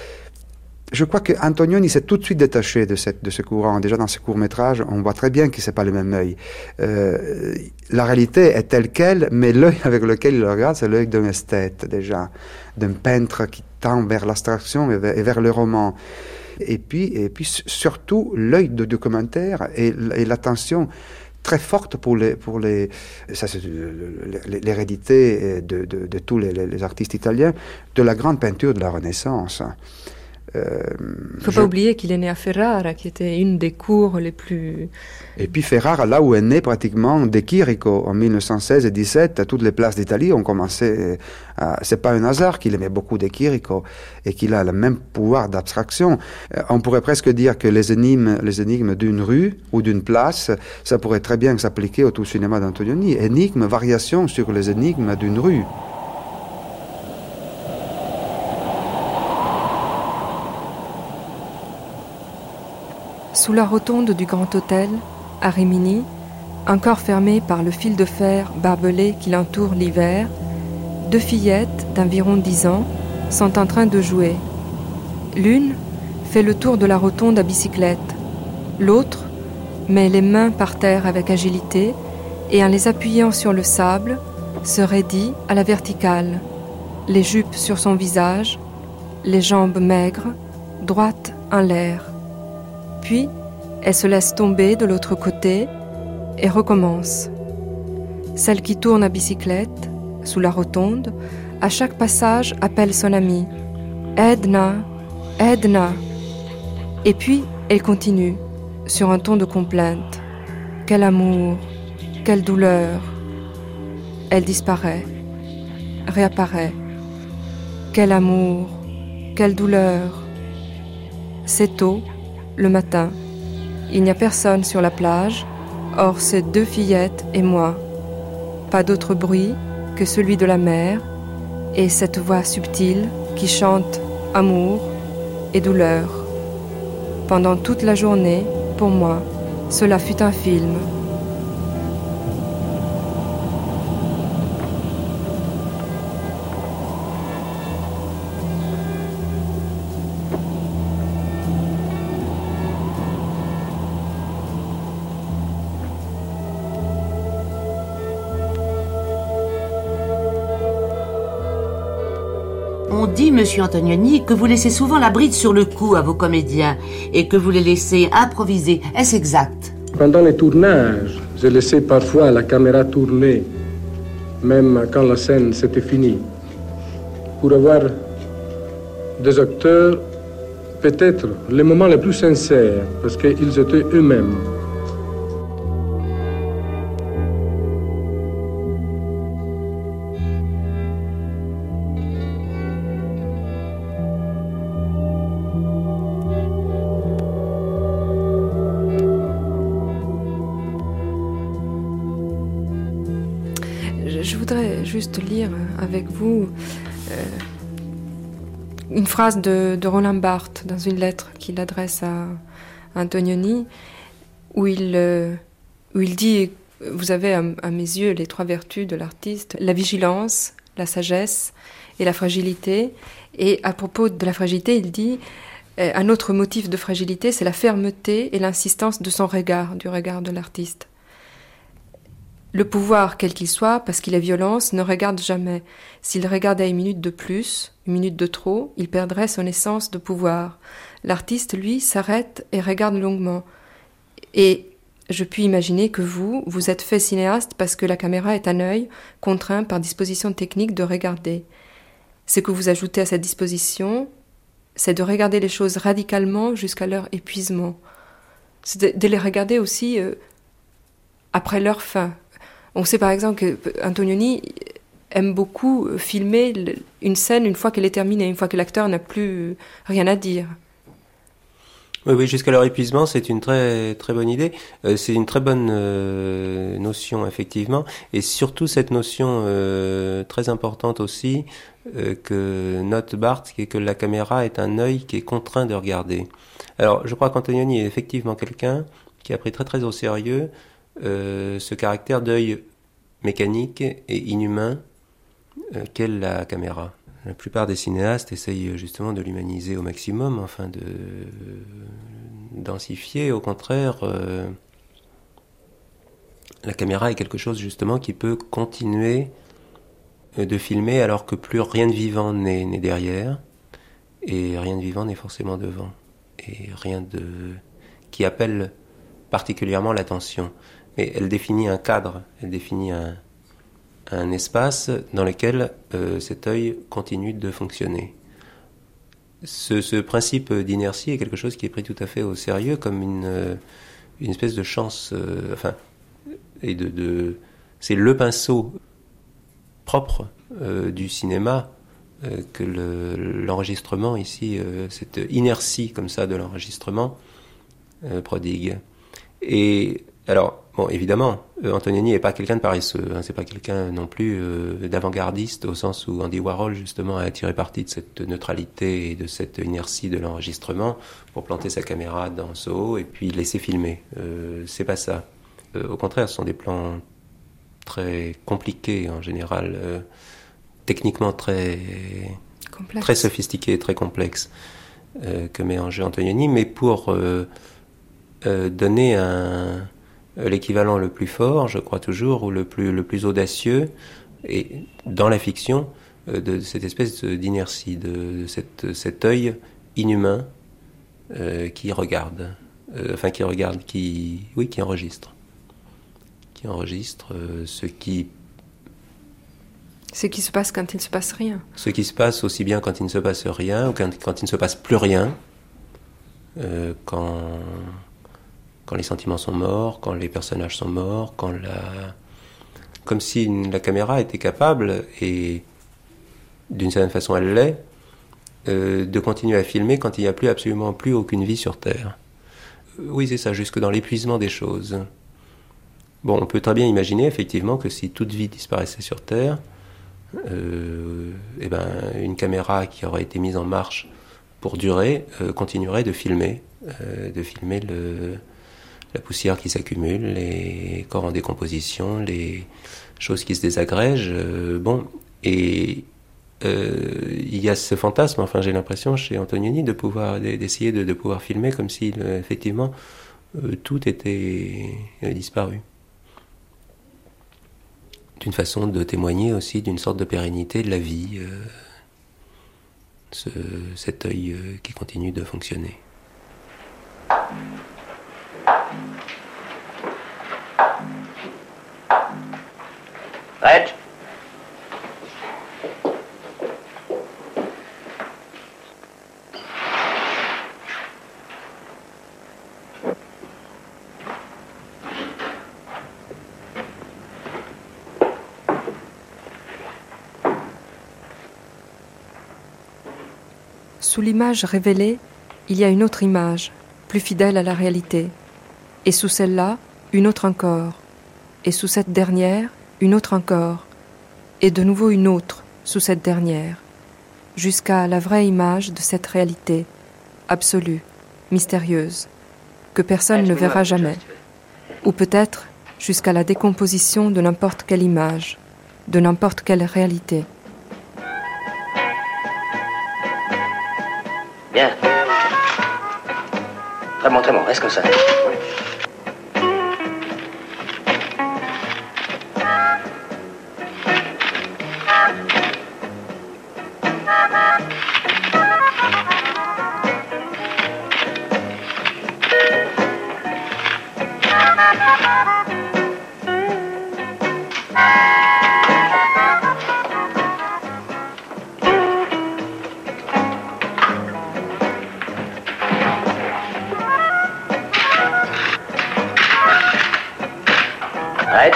Je crois que Antonioni s'est tout de suite détaché de, cette, de ce courant. Déjà dans ses courts-métrages, on voit très bien que c'est pas le même œil. Euh, la réalité est telle qu'elle, mais l'œil avec lequel il le regarde, c'est l'œil d'un esthète déjà, d'un peintre qui tend vers l'abstraction et vers, et vers le roman. Et puis, et puis surtout l'œil de documentaire et, et l'attention très forte pour les, pour les, ça c'est l'hérédité de, de, de tous les, les artistes italiens, de la grande peinture de la Renaissance. Il ne faut je... pas oublier qu'il est né à Ferrara, qui était une des cours les plus... Et puis Ferrara, là où est né pratiquement De Chirico, en mille neuf cent seize et dix-sept, toutes les places d'Italie ont commencé... À... C'est pas un hasard qu'il aimait beaucoup De Chirico et qu'il a le même pouvoir d'abstraction. On pourrait presque dire que les énigmes, les énigmes d'une rue ou d'une place, ça pourrait très bien s'appliquer au tout cinéma d'Antonioni. Énigmes, variations sur les énigmes d'une rue. Sous la rotonde du Grand Hôtel, à Rimini, encore fermée par le fil de fer barbelé qui l'entoure l'hiver, deux fillettes d'environ dix ans sont en train de jouer. L'une fait le tour de la rotonde à bicyclette. L'autre met les mains par terre avec agilité et en les appuyant sur le sable, se raidit à la verticale, les jupes sur son visage, les jambes maigres, droites en l'air. Puis, elle se laisse tomber de l'autre côté et recommence. Celle qui tourne à bicyclette, sous la rotonde, à chaque passage appelle son amie. « Edna, Edna !» Et puis, elle continue, sur un ton de complainte. « Quel amour, quelle douleur !» Elle disparaît, réapparaît. « Quel amour, quelle douleur !» C'est tôt, le matin. Il n'y a personne sur la plage, or c'est deux fillettes et moi. Pas d'autre bruit que celui de la mer et cette voix subtile qui chante amour et douleur. Pendant toute la journée, pour moi, cela fut un film. On dit, monsieur Antonioni, que vous laissez souvent la bride sur le cou à vos comédiens et que vous les laissez improviser. Est-ce exact? Pendant les tournages, j'ai laissé parfois la caméra tourner, même quand la scène s'était finie, pour avoir des acteurs, peut-être les moments les plus sincères, parce qu'ils étaient eux-mêmes. Je voudrais juste lire avec vous euh, une phrase de, de Roland Barthes dans une lettre qu'il adresse à Antonioni, où il, euh, où il dit, vous avez à, à mes yeux les trois vertus de l'artiste, la vigilance, la sagesse et la fragilité. Et à propos de la fragilité, il dit, euh, un autre motif de fragilité, c'est la fermeté et l'insistance de son regard, du regard de l'artiste. Le pouvoir, quel qu'il soit, parce qu'il est violence, ne regarde jamais. S'il regardait une minute de plus, une minute de trop, il perdrait son essence de pouvoir. L'artiste, lui, s'arrête et regarde longuement. Et je puis imaginer que vous, vous êtes fait cinéaste parce que la caméra est un œil contraint par disposition technique de regarder. Ce que vous ajoutez à cette disposition, c'est de regarder les choses radicalement jusqu'à leur épuisement. C'est de, de les regarder aussi euh, après leur fin. On sait par exemple que Antonioni aime beaucoup filmer une scène une fois qu'elle est terminée, une fois que l'acteur n'a plus rien à dire. Oui, oui, jusqu'à leur épuisement, c'est une très très bonne idée. Euh, c'est une très bonne euh, notion, effectivement. Et surtout cette notion euh, très importante aussi, euh, que note Barthes, qui est que la caméra est un œil qui est contraint de regarder. Alors, je crois qu'Antonioni est effectivement quelqu'un qui a pris très très au sérieux euh, ce caractère d'œil mécanique et inhumain euh, qu'est la caméra. La plupart des cinéastes essayent justement de l'humaniser au maximum, enfin de densifier. Au contraire, euh, la caméra est quelque chose justement qui peut continuer de filmer alors que plus rien de vivant n'est, n'est derrière et rien de vivant n'est forcément devant et rien de qui appelle particulièrement l'attention. Mais elle définit un cadre, elle définit un un espace dans lequel euh, cet œil continue de fonctionner. Ce, ce principe d'inertie est quelque chose qui est pris tout à fait au sérieux comme une, euh, une espèce de chance, euh, enfin, et de, de, c'est le pinceau propre euh, du cinéma euh, que le, l'enregistrement ici, euh, cette inertie comme ça de l'enregistrement euh, prodigue. Et alors, bon, évidemment, euh, Antonioni n'est pas quelqu'un de paresseux, hein, c'est pas quelqu'un non plus euh, d'avant-gardiste au sens où Andy Warhol justement a tiré parti de cette neutralité et de cette inertie de l'enregistrement pour planter sa caméra dans Soho et puis laisser filmer. Euh, c'est pas ça. Euh, au contraire, ce sont des plans très compliqués en général, euh, techniquement très Complexe. très sophistiqués, très complexes euh, que met en jeu Antonioni, mais pour euh, euh, donner un l'équivalent le plus fort, je crois toujours, ou le plus, le plus audacieux, et dans la fiction, euh, de cette espèce d'inertie, de, de cette, cet œil inhumain euh, qui regarde, euh, enfin qui regarde, qui, oui, qui enregistre, qui enregistre euh, ce qui, ce qui se passe quand il ne se passe rien. Ce qui se passe aussi bien quand il ne se passe rien, ou quand, quand il ne se passe plus rien, euh, quand quand les sentiments sont morts, quand les personnages sont morts, quand la... comme si la caméra était capable, et d'une certaine façon elle l'est, euh, de continuer à filmer quand il n'y a plus absolument plus aucune vie sur Terre. Oui, c'est ça, jusque dans l'épuisement des choses. Bon, on peut très bien imaginer effectivement que si toute vie disparaissait sur Terre, euh, eh ben, une caméra qui aurait été mise en marche pour durer euh, continuerait de filmer, euh, de filmer le... la poussière qui s'accumule, les corps en décomposition, les choses qui se désagrègent. Euh, bon, et euh, il y a ce fantasme, enfin j'ai l'impression chez Antonioni de pouvoir d'essayer de, de pouvoir filmer comme si euh, effectivement euh, tout était euh, disparu. D'une façon de témoigner aussi d'une sorte de pérennité de la vie, euh, ce, cet œil euh, qui continue de fonctionner. Reg. Sous l'image révélée, il y a une autre image, plus fidèle à la réalité. Et sous celle-là, une autre encore. Et sous cette dernière, une autre encore. Et de nouveau une autre, sous cette dernière. Jusqu'à la vraie image de cette réalité, absolue, mystérieuse, que personne ne verra jamais. Ou peut-être jusqu'à la décomposition de n'importe quelle image, de n'importe quelle réalité. Bien. Très bon, très bon. Reste comme ça. Arrête.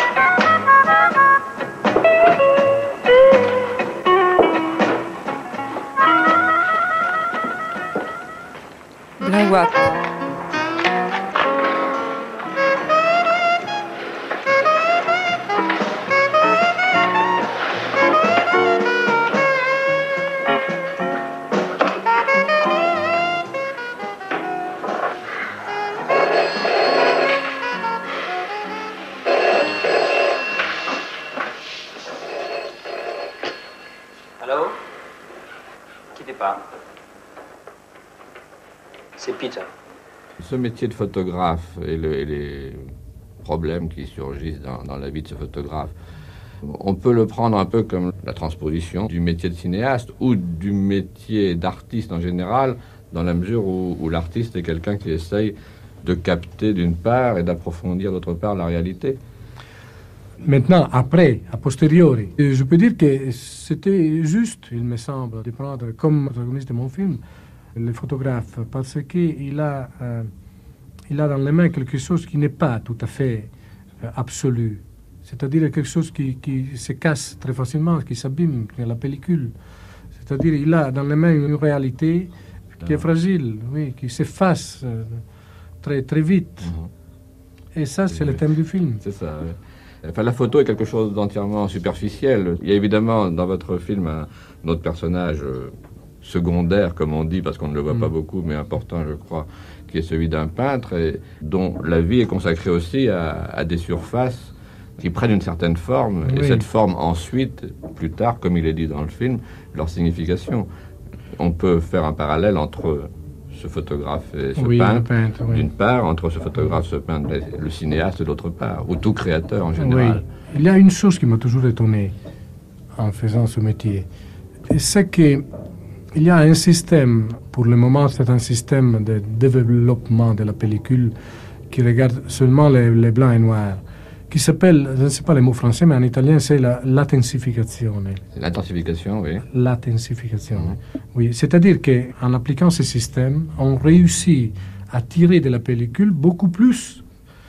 Blow Up. Allô? Quittez pas. C'est Peter. Ce métier de photographe et, le, et les problèmes qui surgissent dans, dans la vie de ce photographe, on peut le prendre un peu comme la transposition du métier de cinéaste ou du métier d'artiste en général, dans la mesure où, où l'artiste est quelqu'un qui essaye de capter d'une part et d'approfondir d'autre part la réalité. Maintenant, après, a posteriori, je peux dire que c'était juste, il me semble, de prendre comme protagoniste de mon film le photographe, parce qu'il a, euh, il a dans les mains quelque chose qui n'est pas tout à fait euh, absolu. C'est-à-dire quelque chose qui, qui se casse très facilement, qui s'abîme dans la pellicule. C'est-à-dire qu'il a dans les mains une réalité qui est fragile, oui, qui s'efface euh, très, très vite. Mm-hmm. Et ça, c'est oui. le thème du film. C'est ça, oui. Enfin, la photo est quelque chose d'entièrement superficiel. Il y a évidemment dans votre film un, un autre personnage euh, secondaire, comme on dit, parce qu'on ne le voit mmh. pas beaucoup, mais important, je crois, qui est celui d'un peintre, et dont la vie est consacrée aussi à, à des surfaces qui prennent une certaine forme, oui. et cette forme ensuite, plus tard, comme il est dit dans le film, leur signification. On peut faire un parallèle entre ce photographe et ce oui, peintre, peintre oui. d'une part, entre ce photographe, ce peintre, le cinéaste d'autre part, ou tout créateur en général. Oui. Il y a une chose qui m'a toujours étonné en faisant ce métier, c'est qu'il y a un système, pour le moment c'est un système de développement de la pellicule qui regarde seulement les, les blancs et noirs, qui s'appelle, je ne sais pas le mot français, mais en italien c'est la l'intensificazione. L'intensification, oui. L'intensificazione, mmh. oui. C'est-à-dire qu'en appliquant ce système, on réussit à tirer de la pellicule beaucoup plus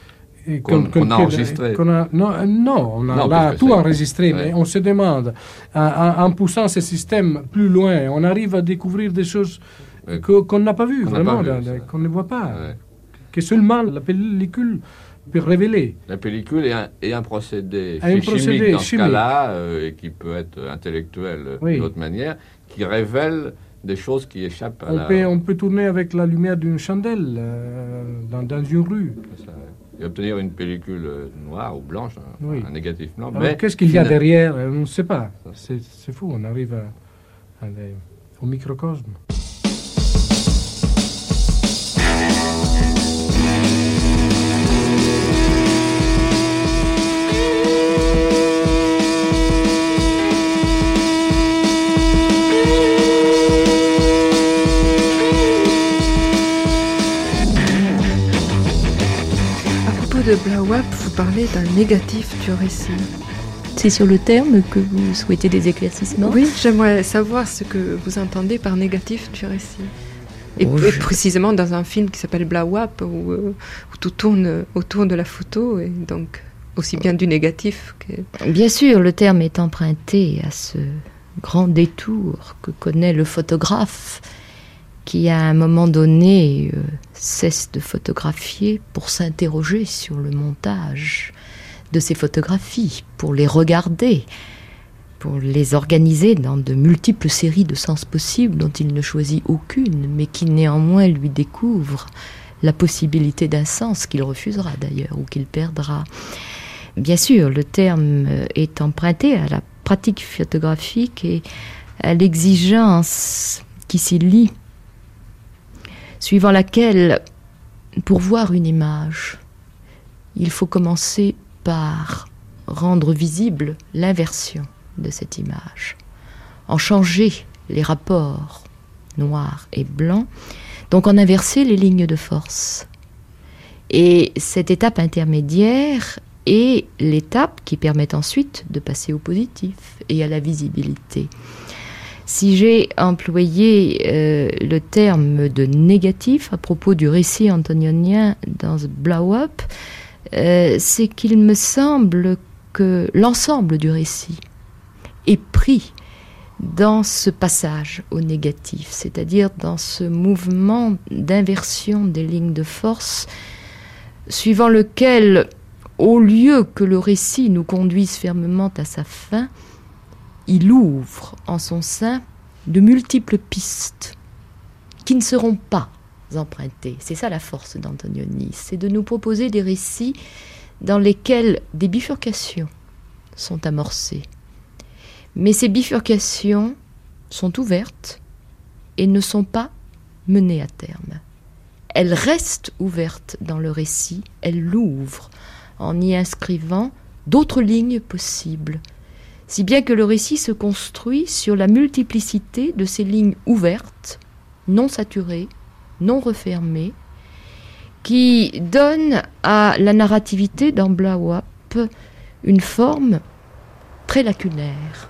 qu'on, qu'on a enregistré. Qu'on a, non, non, on a, non, a tout enregistré, ouais. mais on se demande, en, en poussant ce système plus loin, on arrive à découvrir des choses ouais. que, qu'on n'a pas vues, vraiment, pas vu, qu'on ne voit pas, ouais. que seulement la pellicule peut révéler. La pellicule est un, est un procédé un chimique procédé dans chimique. ce cas-là, euh, et qui peut être intellectuel oui. d'une autre manière, qui révèle des choses qui échappent à on la... Peut, on peut tourner avec la lumière d'une chandelle euh, dans, dans une rue. Ça, et obtenir une pellicule noire ou blanche, un, oui. un négatif blanc. Alors, mais qu'est-ce qu'il y a derrière? On ne sait pas. C'est, c'est fou, on arrive à, à les, au microcosme. De Blow Up, vous parlez d'un négatif du récit. C'est sur le terme que vous souhaitez des éclaircissements? Oui, j'aimerais savoir ce que vous entendez par négatif du récit. Et, oh, et je... précisément dans un film qui s'appelle Blow Up, où, où tout tourne autour de la photo, et donc aussi bien du négatif que... Bien sûr, le terme est emprunté à ce grand détour que connaît le photographe, qui à un moment donné euh, cesse de photographier pour s'interroger sur le montage de ces photographies, pour les regarder, pour les organiser dans de multiples séries de sens possibles dont il ne choisit aucune, mais qui néanmoins lui découvrent la possibilité d'un sens qu'il refusera d'ailleurs ou qu'il perdra. Bien sûr, le terme est emprunté à la pratique photographique et à l'exigence qui s'y lie, suivant laquelle, pour voir une image, il faut commencer par rendre visible l'inversion. de cette image, en changer les rapports noirs et blancs, donc en inverser les lignes de force. Et cette étape intermédiaire est l'étape qui permet ensuite de passer au positif et à la visibilité. Si j'ai employé euh, le terme de négatif à propos du récit antonionien dans Blow Up, euh, c'est qu'il me semble que l'ensemble du récit est pris dans ce passage au négatif, c'est-à-dire dans ce mouvement d'inversion des lignes de force, suivant lequel, au lieu que le récit nous conduise fermement à sa fin, il ouvre en son sein de multiples pistes qui ne seront pas empruntées. C'est ça la force d'Antonioni, c'est de nous proposer des récits dans lesquels des bifurcations sont amorcées. Mais ces bifurcations sont ouvertes et ne sont pas menées à terme. Elles restent ouvertes dans le récit, elles l'ouvrent en y inscrivant d'autres lignes possibles, si bien que le récit se construit sur la multiplicité de ces lignes ouvertes, non saturées, non refermées, qui donnent à la narrativité dans Blow Up une forme très lacunaire.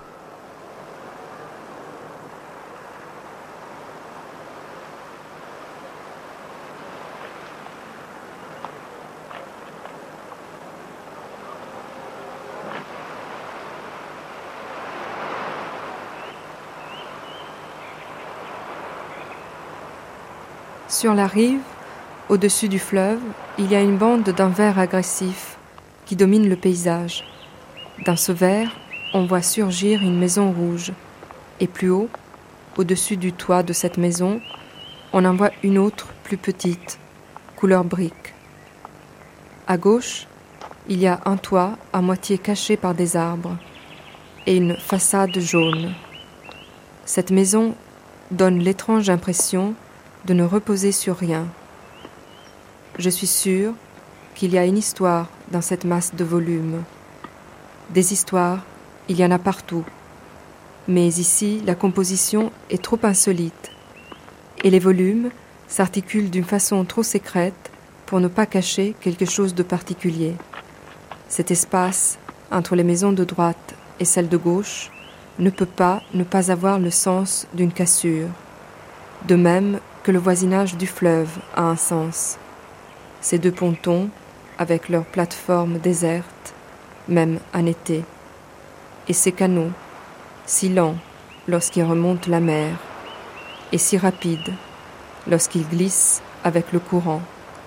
Sur la rive, au-dessus du fleuve, il y a une bande d'un vert agressif qui domine le paysage. Dans ce vert, on voit surgir une maison rouge. Et plus haut, au-dessus du toit de cette maison, on en voit une autre plus petite, couleur brique. À gauche, il y a un toit à moitié caché par des arbres et une façade jaune. Cette maison donne l'étrange impression de ne reposer sur rien. Je suis sûre qu'il y a une histoire dans cette masse de volumes. Des histoires, il y en a partout. Mais ici, la composition est trop insolite. Et les volumes s'articulent d'une façon trop secrète pour ne pas cacher quelque chose de particulier. Cet espace, entre les maisons de droite et celles de gauche, ne peut pas ne pas avoir le sens d'une cassure. De même que le voisinage du fleuve a un sens. Ces deux pontons, avec leurs plateformes désertes, même en été, et ces canaux, si lents lorsqu'ils remontent la mer, et si rapides lorsqu'ils glissent avec le courant.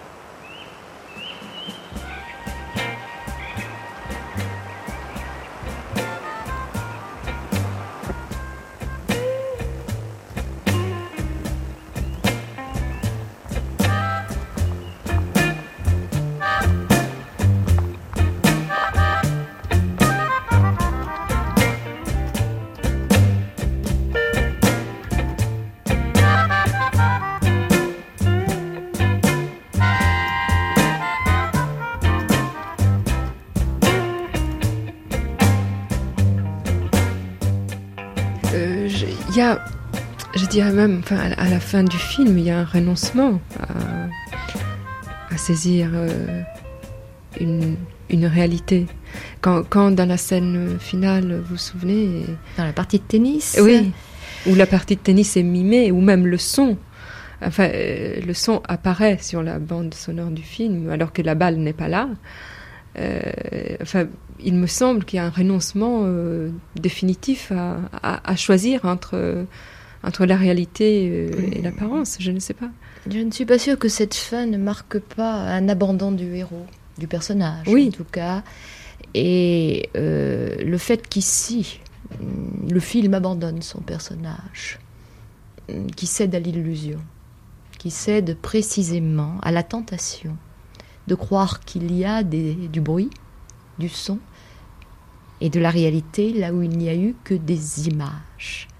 Il y a, je dirais même, enfin, à la fin du film, il y a un renoncement à, à saisir euh, une, une réalité. Quand, quand dans la scène finale, vous vous souvenez, dans la partie de tennis, oui, où la partie de tennis est mimée, ou même le son, enfin, euh, le son apparaît sur la bande sonore du film, alors que la balle n'est pas là. Euh, enfin, il me semble qu'il y a un renoncement euh, définitif à, à, à choisir entre, euh, entre la réalité euh, et l'apparence, je ne sais pas. Je ne suis pas sûre que cette fin ne marque pas un abandon du héros, du personnage, oui. En tout cas. Et euh, le fait qu'ici, le film abandonne son personnage, qui cède à l'illusion, qui cède précisément à la tentation de croire qu'il y a des, du bruit, du son, et de la réalité là où il n'y a eu que des images.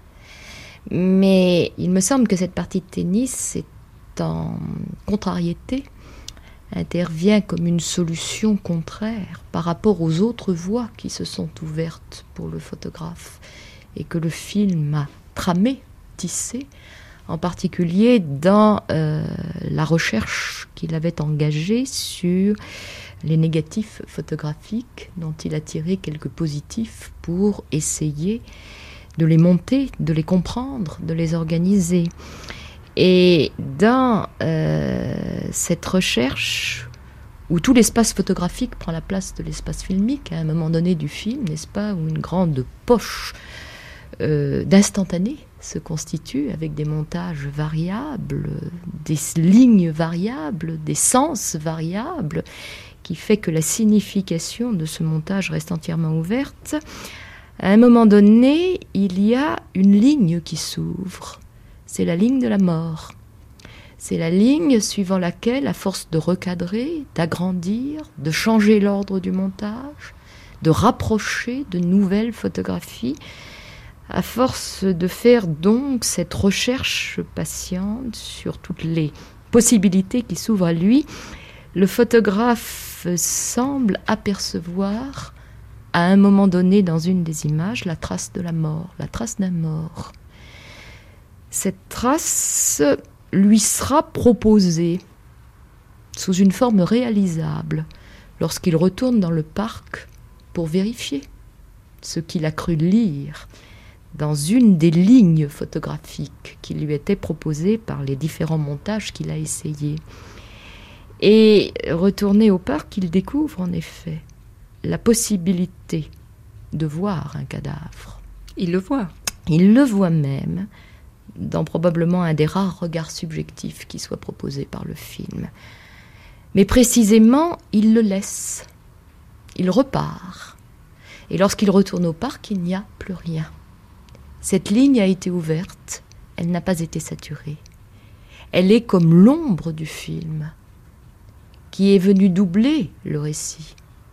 Mais il me semble que cette partie de tennis est en contrariété intervient comme une solution contraire par rapport aux autres voies qui se sont ouvertes pour le photographe et que le film a tramé, tissé, en particulier dans euh, la recherche qu'il avait engagée sur les négatifs photographiques dont il a tiré quelques positifs pour essayer de les monter, de les comprendre, de les organiser. Et dans euh, cette recherche où tout l'espace photographique prend la place de l'espace filmique, à un moment donné du film, n'est-ce pas, où une grande poche euh, d'instantané se constitue avec des montages variables, des lignes variables, des sens variables, qui fait que la signification de ce montage reste entièrement ouverte. À un moment donné, il y a une ligne qui s'ouvre. C'est la ligne de la mort. C'est la ligne suivant laquelle, à force de recadrer, d'agrandir, de changer l'ordre du montage, de rapprocher de nouvelles photographies, à force de faire donc cette recherche patiente sur toutes les possibilités qui s'ouvrent à lui, le photographe semble apercevoir à un moment donné dans une des images la trace de la mort, la trace d'un mort. Cette trace lui sera proposée sous une forme réalisable lorsqu'il retourne dans le parc pour vérifier ce qu'il a cru lire dans une des lignes photographiques qui lui étaient proposées par les différents montages qu'il a essayés. Et retourné au parc, il découvre en effet la possibilité de voir un cadavre. Il le voit. Il le voit même dans probablement un des rares regards subjectifs qui soit proposé par le film. Mais précisément, il le laisse. Il repart. Et lorsqu'il retourne au parc, il n'y a plus rien. Cette ligne a été ouverte, elle n'a pas été saturée. Elle est comme l'ombre du film, qui est venue doubler le récit.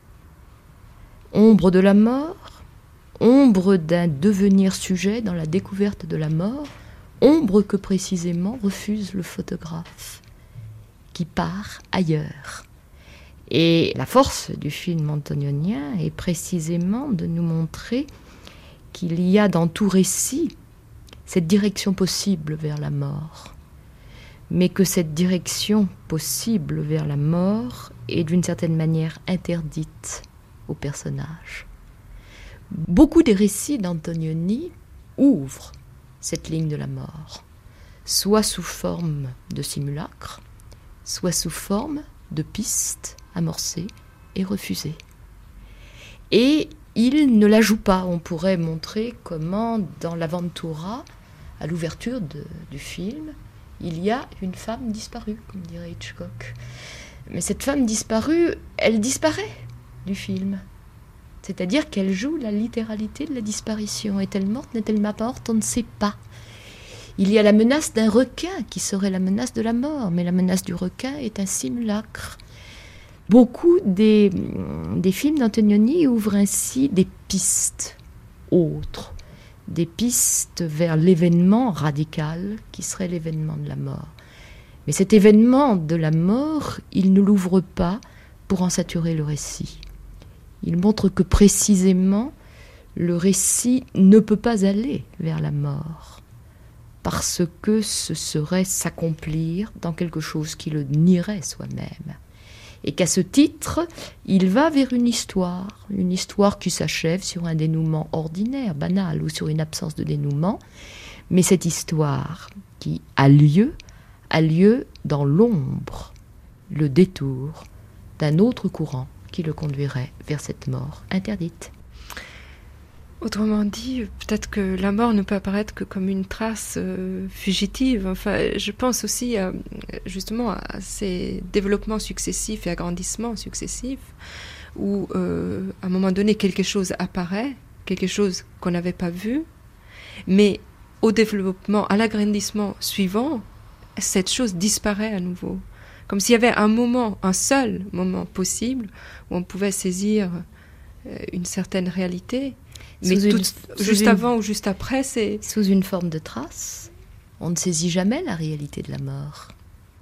Ombre de la mort, ombre d'un devenir sujet dans la découverte de la mort, ombre que précisément refuse le photographe, qui part ailleurs. Et la force du film antonionien est précisément de nous montrer qu'il y a dans tout récit cette direction possible vers la mort, mais que cette direction possible vers la mort est d'une certaine manière interdite au personnage. Beaucoup des récits d'Antonioni ouvrent cette ligne de la mort, soit sous forme de simulacre, soit sous forme de pistes amorcées et refusées. Et il ne la joue pas. On pourrait montrer comment, dans l'Aventura, à l'ouverture de, du film, il y a une femme disparue, comme dirait Hitchcock. Mais cette femme disparue, elle disparaît du film. C'est-à-dire qu'elle joue la littéralité de la disparition. Est-elle morte, n'est-elle pas morte? On ne sait pas. Il y a la menace d'un requin qui serait la menace de la mort, mais la menace du requin est un simulacre. Beaucoup des, des films d'Antonioni ouvrent ainsi des pistes autres, des pistes vers l'événement radical qui serait l'événement de la mort. Mais cet événement de la mort, il ne l'ouvre pas pour en saturer le récit. Il montre que précisément, le récit ne peut pas aller vers la mort, parce que ce serait s'accomplir dans quelque chose qui le nierait soi-même. Et qu'à ce titre, il va vers une histoire, une histoire qui s'achève sur un dénouement ordinaire, banal, ou sur une absence de dénouement, mais cette histoire qui a lieu, a lieu dans l'ombre, le détour d'un autre courant qui le conduirait vers cette mort interdite. Autrement dit, peut-être que la mort ne peut apparaître que comme une trace euh, fugitive. Enfin, je pense aussi à, justement à ces développements successifs et agrandissements successifs où, euh, à un moment donné, quelque chose apparaît, quelque chose qu'on n'avait pas vu, mais au développement, à l'agrandissement suivant, cette chose disparaît à nouveau. Comme s'il y avait un moment, un seul moment possible où on pouvait saisir euh, une certaine réalité. Mais Sous tout, une, juste une, avant ou juste après, c'est... Sous une forme de trace, on ne saisit jamais la réalité de la mort.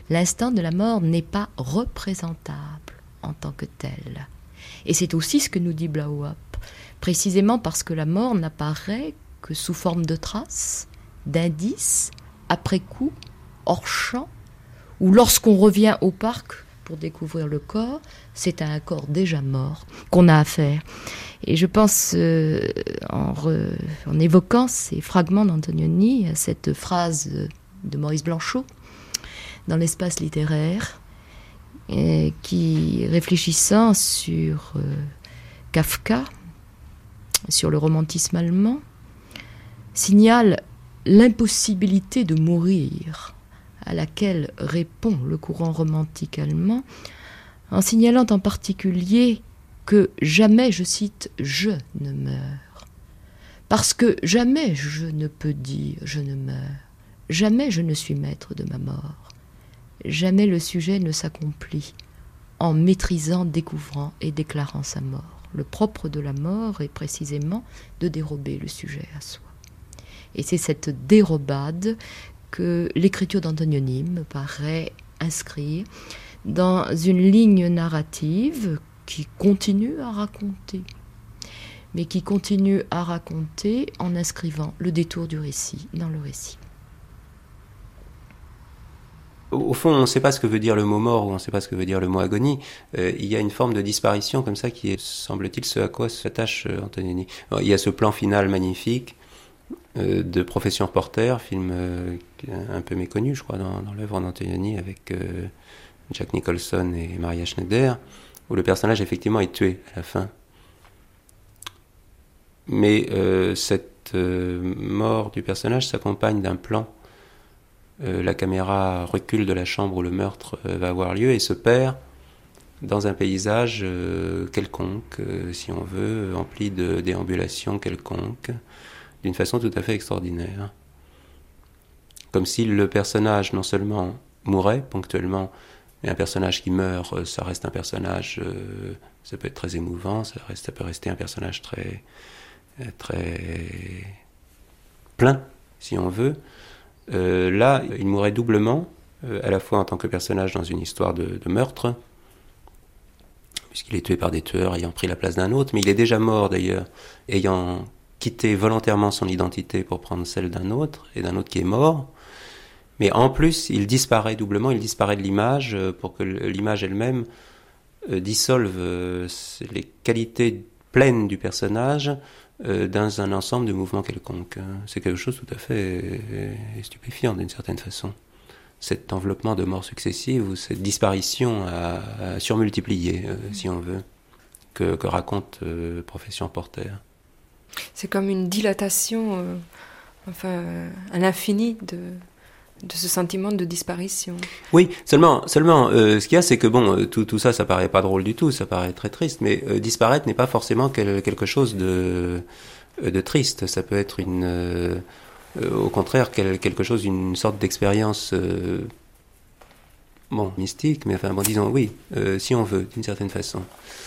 L'instant de la mort n'est pas représentable en tant que tel. Et c'est aussi ce que nous dit Blauap, précisément parce que la mort n'apparaît que sous forme de traces, d'indices, après coup, hors champ, ou lorsqu'on revient au parc pour découvrir le corps, c'est à un corps déjà mort qu'on a affaire. Et je pense, euh, en, re, en évoquant ces fragments d'Antonioni, à cette phrase de Maurice Blanchot, dans l'espace littéraire, et qui, réfléchissant sur euh, Kafka, sur le romantisme allemand, signale l'impossibilité de mourir, à laquelle répond le courant romantique allemand, en signalant en particulier que jamais, je cite, « je ne meurs ». Parce que jamais je ne peux dire « je ne meurs ». Jamais je ne suis maître de ma mort. Jamais le sujet ne s'accomplit en maîtrisant, découvrant et déclarant sa mort. Le propre de la mort est précisément de dérober le sujet à soi. Et c'est cette dérobade que l'écriture d'Antonioni me paraît inscrire dans une ligne narrative qui continue à raconter, mais qui continue à raconter en inscrivant le détour du récit dans le récit. Au fond, on ne sait pas ce que veut dire le mot mort ou on ne sait pas ce que veut dire le mot agonie. Euh, il y a une forme de disparition comme ça qui est, semble-t-il, ce à quoi s'attache euh, Antonioni. Alors, il y a ce plan final magnifique euh, de Profession reporter, film euh, un peu méconnu, je crois, dans, dans l'œuvre d'Antonioni avec euh, Jack Nicholson et Maria Schneider, où le personnage effectivement est tué à la fin. Mais euh, cette euh, mort du personnage s'accompagne d'un plan. Euh, la caméra recule de la chambre où le meurtre euh, va avoir lieu et se perd dans un paysage euh, quelconque, euh, si on veut, empli de déambulations quelconques, d'une façon tout à fait extraordinaire. Comme si le personnage non seulement mourait ponctuellement, mais un personnage qui meurt, euh, ça reste un personnage, euh, ça peut être très émouvant, ça, reste, ça peut rester un personnage très, très plein, si on veut. Euh, là, il mourrait doublement, euh, à la fois en tant que personnage dans une histoire de, de meurtre, puisqu'il est tué par des tueurs ayant pris la place d'un autre, mais il est déjà mort d'ailleurs, ayant quitté volontairement son identité pour prendre celle d'un autre, et d'un autre qui est mort. Mais en plus, il disparaît doublement, il disparaît de l'image euh, pour que l'image elle-même euh, dissolve euh, les qualités pleines du personnage Euh, dans un ensemble de mouvements quelconques. C'est quelque chose tout à fait euh, stupéfiant d'une certaine façon. Cet enveloppement de morts successives ou cette disparition à, à surmultiplier, euh, si on veut, que, que raconte euh, Profession reporter. C'est comme une dilatation, euh, enfin, à l'infini de, de ce sentiment de disparition. Oui, seulement, seulement euh, ce qu'il y a, c'est que bon, euh, tout, tout ça, ça paraît pas drôle du tout, ça paraît très triste, mais euh, disparaître n'est pas forcément quel, quelque chose de, euh, de triste. Ça peut être une, euh, euh, au contraire, quel, quelque chose, une sorte d'expérience, euh, bon, mystique, mais enfin, bon, disons oui, euh, si on veut, d'une certaine façon.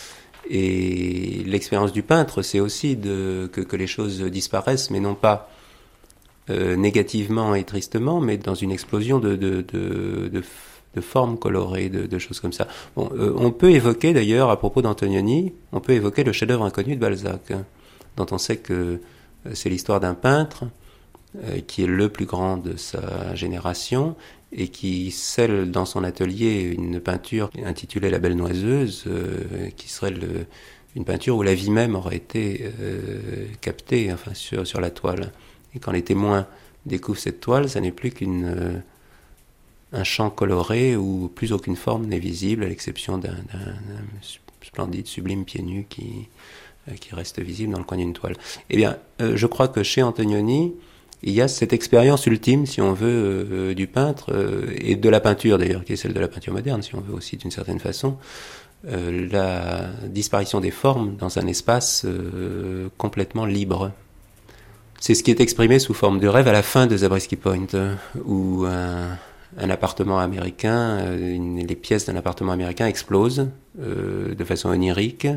Et l'expérience du peintre, c'est aussi de, que, que les choses disparaissent, mais non pas Euh, négativement et tristement, mais dans une explosion de, de, de, de, de formes colorées, de, de choses comme ça. Bon, euh, on peut évoquer d'ailleurs, à propos d'Antonioni, on peut évoquer le chef-d'œuvre inconnu de Balzac, hein, dont on sait que euh, c'est l'histoire d'un peintre euh, qui est le plus grand de sa génération et qui scelle dans son atelier une peinture intitulée La Belle Noiseuse, euh, qui serait le, une peinture où la vie même aurait été euh, captée, enfin, sur, sur la toile. Et quand les témoins découvrent cette toile, ça n'est plus qu'un euh, champ coloré où plus aucune forme n'est visible, à l'exception d'un, d'un, d'un splendide, sublime pied nu qui, euh, qui reste visible dans le coin d'une toile. Eh bien, euh, je crois que chez Antonioni, il y a cette expérience ultime, si on veut, euh, du peintre, euh, et de la peinture d'ailleurs, qui est celle de la peinture moderne, si on veut aussi d'une certaine façon, euh, la disparition des formes dans un espace euh, complètement libre. C'est ce qui est exprimé sous forme de rêve à la fin de Zabriskie Point, où un, un appartement américain, une, les pièces d'un appartement américain explosent euh, de façon onirique,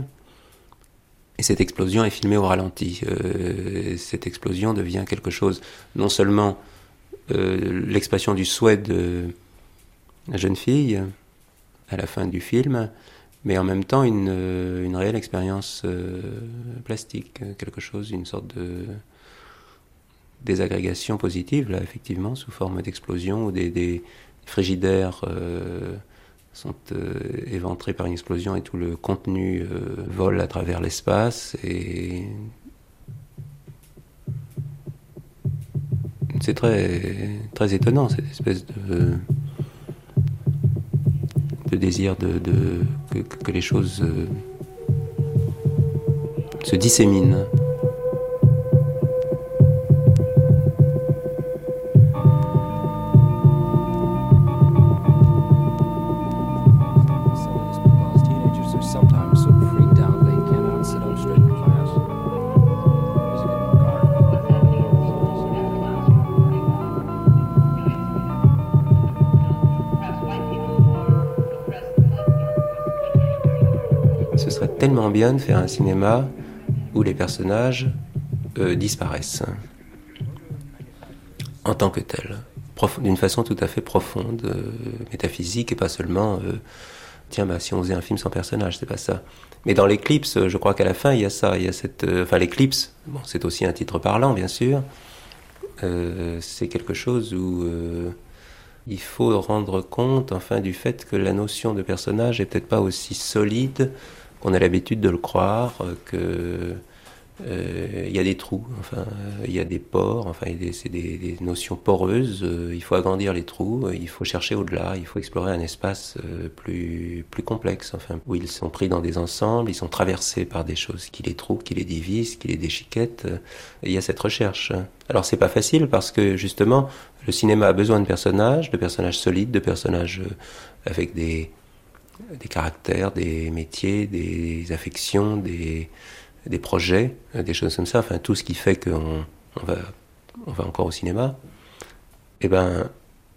et cette explosion est filmée au ralenti. Euh, cette explosion devient quelque chose, non seulement euh, l'expression du souhait de, jeune fille à la fin du film, mais en même temps une, une réelle expérience euh, plastique, quelque chose, une sorte de désagrégation positive, là, effectivement, sous forme d'explosion, où des, des frigidaires euh, sont euh, éventrés par une explosion et tout le contenu euh, vole à travers l'espace. Et c'est très, très étonnant, cette espèce de, de désir de, de, que, que les choses euh, se disséminent. Tellement bien de faire un cinéma où les personnages euh, disparaissent en tant que tels, prof- d'une façon tout à fait profonde, euh, métaphysique, et pas seulement euh, tiens bah si on faisait un film sans personnage, c'est pas ça. Mais dans l'éclipse, je crois qu'à la fin il y a ça, il y a cette, euh, enfin l'éclipse, bon c'est aussi un titre parlant bien sûr, euh, c'est quelque chose où euh, il faut rendre compte enfin du fait que la notion de personnage est peut-être pas aussi solide qu'on a l'habitude de le croire, que euh, il y a des trous, enfin il y a des pores, enfin il y a des, c'est des, des notions poreuses. Euh, il faut agrandir les trous, euh, il faut chercher au-delà, il faut explorer un espace euh, plus plus complexe, enfin où ils sont pris dans des ensembles, ils sont traversés par des choses qui les trouvent, qui les divisent, qui les déchiquettent. Euh, il y a cette recherche. Alors c'est pas facile parce que justement le cinéma a besoin de personnages, de personnages solides, de personnages euh, avec des des caractères, des métiers, des affections, des, des projets, des choses comme ça, enfin tout ce qui fait qu'on on va, on va encore au cinéma, eh ben,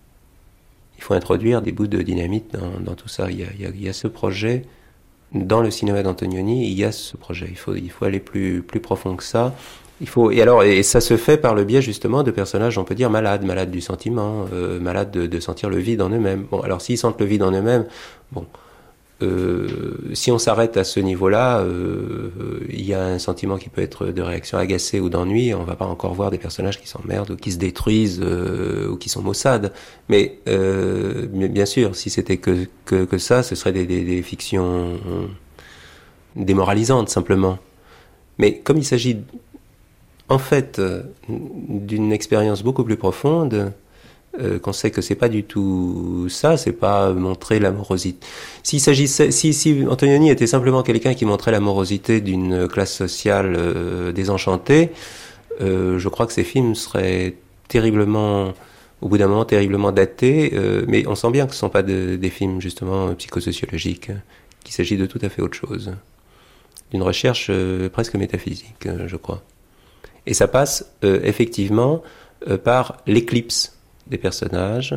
il faut introduire des bouts de dynamite dans, dans tout ça. Il y, a, il, y a, il y a ce projet, dans le cinéma d'Antonioni, il y a ce projet, il faut, il faut aller plus, plus profond que ça. Il faut, et alors, et ça se fait par le biais justement de personnages, on peut dire malades, malades du sentiment, euh, malades de, de sentir le vide en eux-mêmes. Bon, alors s'ils sentent le vide en eux-mêmes, bon, Euh, si on s'arrête à ce niveau-là, euh, il y a un sentiment qui peut être de réaction agacée ou d'ennui. On va pas encore voir des personnages qui s'emmerdent ou qui se détruisent euh, ou qui sont maussades. Mais euh, bien sûr, si c'était que, que, que ça, ce serait des, des, des fictions démoralisantes simplement. Mais comme il s'agit en fait d'une expérience beaucoup plus profonde, Euh, qu'on sait que c'est pas du tout ça, c'est pas montrer l'amorosité. S'il s'agissait, si, si Antonioni était simplement quelqu'un qui montrait l'amorosité d'une classe sociale euh, désenchantée, euh, je crois que ces films seraient terriblement, au bout d'un moment, terriblement datés, euh, mais on sent bien que ce sont pas de, des films justement psychosociologiques, qu'il s'agit de tout à fait autre chose, d'une recherche euh, presque métaphysique, euh, je crois. Et ça passe euh, effectivement euh, par l'éclipse des personnages,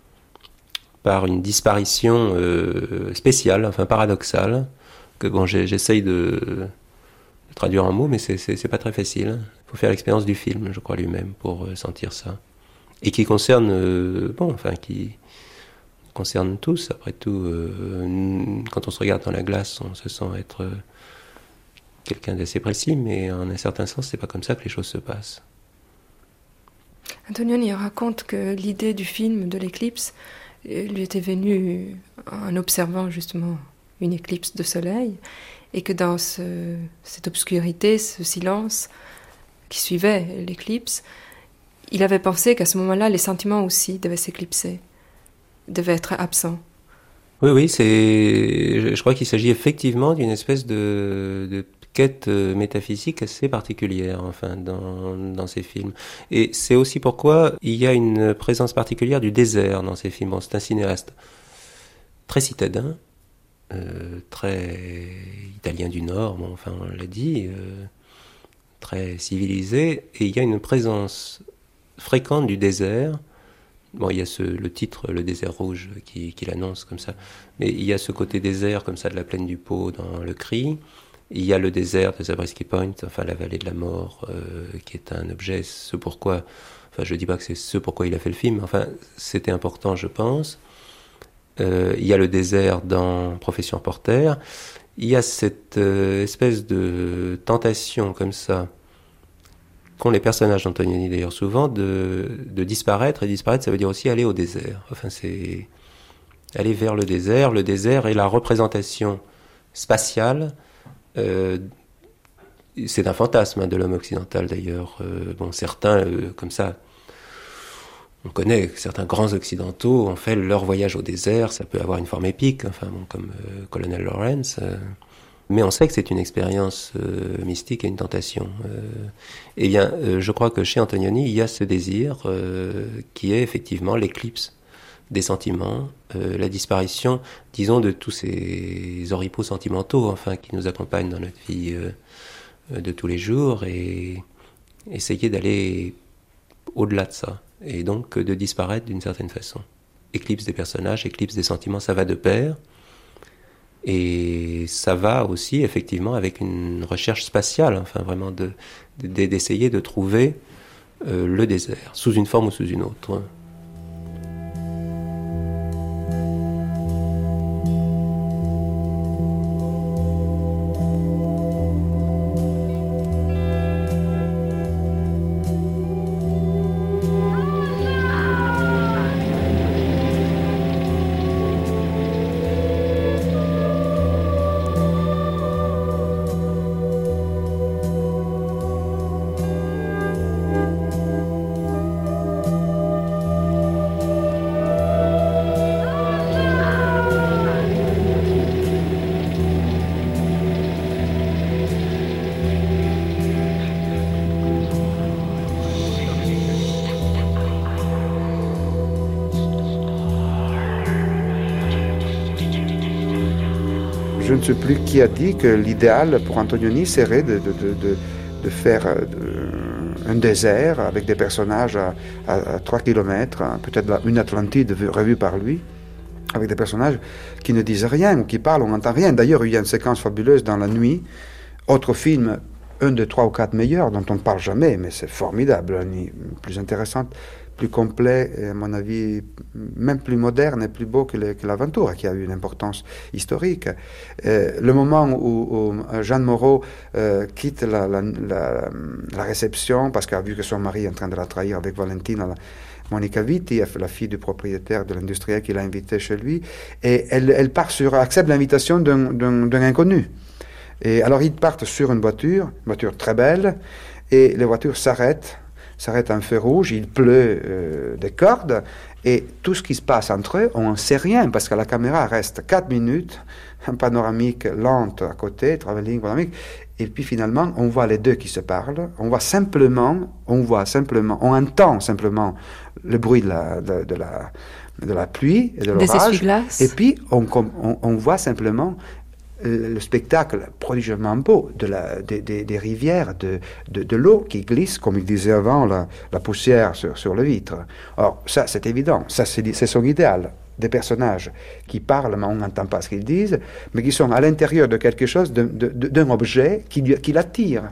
par une disparition euh, spéciale, enfin paradoxale, que bon, j'essaye de, de traduire en mots, mais c'est, c'est, c'est pas très facile. Il faut faire l'expérience du film, je crois, lui-même, pour euh, sentir ça. Et qui concerne, euh, bon, enfin, qui concerne tous, après tout. Euh, quand on se regarde dans la glace, on se sent être euh, quelqu'un d'assez précis, mais en un certain sens, c'est pas comme ça que les choses se passent. Antonioni raconte que l'idée du film de l'éclipse lui était venue en observant justement une éclipse de soleil et que dans ce, cette obscurité, ce silence qui suivait l'éclipse, il avait pensé qu'à ce moment-là, les sentiments aussi devaient s'éclipser, devaient être absents. Oui, oui, c'est. Je crois qu'il s'agit effectivement d'une espèce de, de quête métaphysique assez particulière, enfin, dans, dans ces films. Et c'est aussi pourquoi il y a une présence particulière du désert dans ces films. Bon, c'est un cinéaste très citadin, euh, très italien du Nord, bon, enfin, on l'a dit, euh, très civilisé, et il y a une présence fréquente du désert. Bon, il y a ce, le titre, le désert rouge, qui, qui l'annonce comme ça. Mais il y a ce côté désert, comme ça, de la plaine du Pô dans Le Cri. Il y a le désert de Zabriskie Point, enfin, la vallée de la mort, euh, qui est un objet, ce pourquoi, enfin, je dis pas que c'est ce pourquoi il a fait le film, enfin, c'était important, je pense. Euh, il y a le désert dans Profession reporter. Il y a cette euh, espèce de tentation comme ça, qu'ont les personnages d'Antonioni d'ailleurs souvent, de, de disparaître. Et disparaître, ça veut dire aussi aller au désert. Enfin, c'est aller vers le désert. Le désert est la représentation spatiale. Euh, c'est un fantasme hein, de l'homme occidental d'ailleurs. Euh, bon, certains, euh, comme ça, on connaît certains grands occidentaux ont fait leur voyage au désert. Ça peut avoir une forme épique, enfin, bon, comme euh, Colonel Lawrence. Euh, mais on sait que c'est une expérience euh, mystique et une tentation. Euh, et bien, euh, je crois que chez Antonioni, il y a ce désir euh, qui est effectivement l'éclipse des sentiments, euh, la disparition, disons, de tous ces oripeaux sentimentaux, enfin, qui nous accompagnent dans notre vie euh, de tous les jours, et essayer d'aller au-delà de ça, et donc de disparaître d'une certaine façon. Éclipse des personnages, éclipse des sentiments, ça va de pair, et ça va aussi, effectivement, avec une recherche spatiale, enfin, vraiment, de, de, d'essayer de trouver euh, le désert, sous une forme ou sous une autre, hein. Je ne sais plus qui a dit que l'idéal pour Antonioni serait de, de, de, de, de faire de, un désert avec des personnages à, à, à trois kilomètres, peut-être une Atlantide revue par lui, avec des personnages qui ne disent rien ou qui parlent, on n'entend rien. D'ailleurs, il y a une séquence fabuleuse dans La Nuit, autre film, un de trois ou quatre meilleurs, dont on ne parle jamais, mais c'est formidable, La Nuit, plus intéressante, plus complet, et à mon avis, même plus moderne et plus beau que, le, que l'Aventure, qui a eu une importance historique. Euh, le moment où, où Jeanne Moreau euh, quitte la, la, la, la réception, parce qu'elle a vu que son mari est en train de la trahir avec Valentina, la, Monica Vitti, la fille du propriétaire de l'industriel qui l'a invitée chez lui, et elle, elle part sur, accepte l'invitation d'un, d'un, d'un inconnu. Et alors ils partent sur une voiture, une voiture très belle, et les voitures s'arrêtent, s'arrêtent à un feu rouge, il pleut euh, des cordes, et tout ce qui se passe entre eux, on ne sait rien, parce que la caméra reste quatre minutes, un panoramique lente à côté, travelling panoramique, et puis finalement, on voit les deux qui se parlent, on voit simplement, on voit simplement, on entend simplement le bruit de la, de, de la, de la pluie et de l'orage, et puis on, on, on voit simplement le spectacle prodigieusement beau de la, des, des, des rivières, de, de, de l'eau qui glisse, comme il disait avant, la, la poussière sur, sur le vitre. Or, ça, c'est évident, ça, c'est, c'est son idéal. Des personnages qui parlent, mais on n'entend pas ce qu'ils disent, mais qui sont à l'intérieur de quelque chose, de, de, de, d'un objet qui, qui l'attire.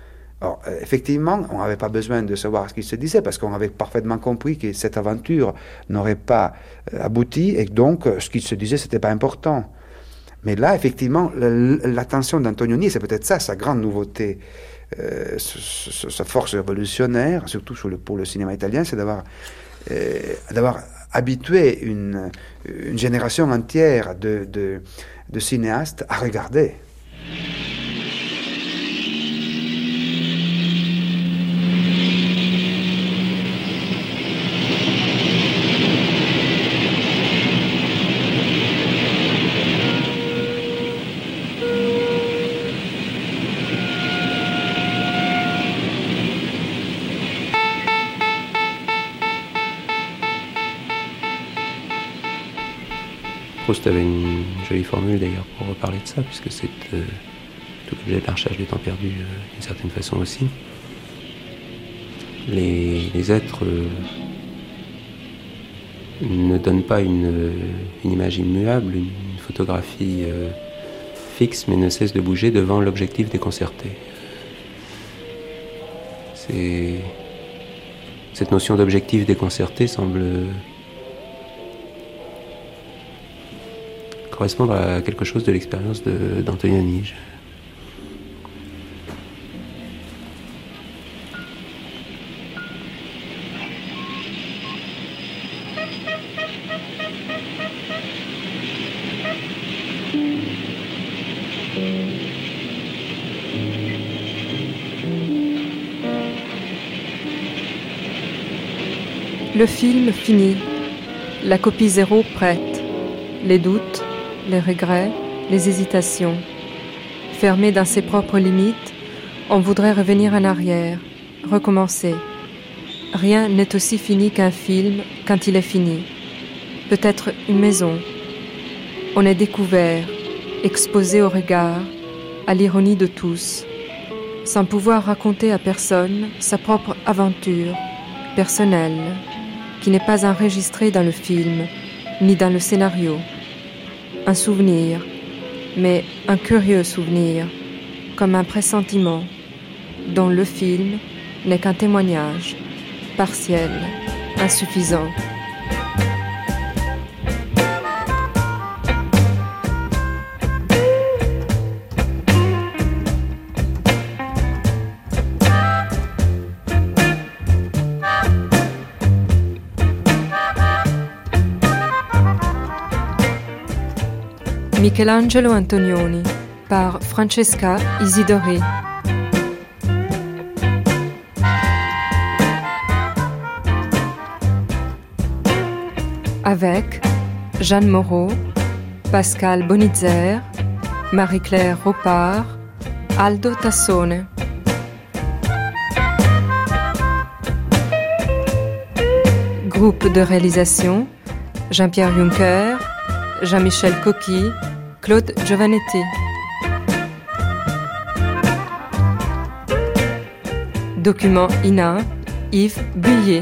Or, effectivement, on n'avait pas besoin de savoir ce qu'il se disait, parce qu'on avait parfaitement compris que cette aventure n'aurait pas abouti, et donc, ce qu'il se disait, c'était pas important. Mais là, effectivement, l'attention d'Antonioni, c'est peut-être ça, sa grande nouveauté, euh, sa force révolutionnaire, surtout sur le, pour le cinéma italien, c'est d'avoir, euh, d'avoir habitué une, une génération entière de, de, de cinéastes à regarder. Proust avait une jolie formule d'ailleurs pour reparler de ça, puisque c'est euh, tout l'objet de la recherche du temps perdu euh, d'une certaine façon aussi. Les, les êtres euh, ne donnent pas une, une image immuable, une, une photographie euh, fixe, mais ne cessent de bouger devant l'objectif déconcerté. C'est, cette notion d'objectif déconcerté semble correspondre à quelque chose de l'expérience de, d'Antonioni. Le film finit, la copie zéro prête, les doutes, les regrets, les hésitations. Fermé dans ses propres limites, on voudrait revenir en arrière, recommencer. Rien n'est aussi fini qu'un film quand il est fini. Peut-être une maison. On est découvert, exposé au regard, à l'ironie de tous, sans pouvoir raconter à personne sa propre aventure personnelle, qui n'est pas enregistré dans le film, ni dans le scénario. Un souvenir, mais un curieux souvenir, comme un pressentiment, dont le film n'est qu'un témoignage, partiel, insuffisant. Michelangelo Antonioni par Francesca Isidori. Avec Jeanne Moreau, Pascal Bonitzer, Marie-Claire Ropard, Aldo Tassone. Groupe de réalisation Jean-Pierre Juncker, Jean-Michel Coqui, Claude Giovannetti. Document I N A, Yves Buyer.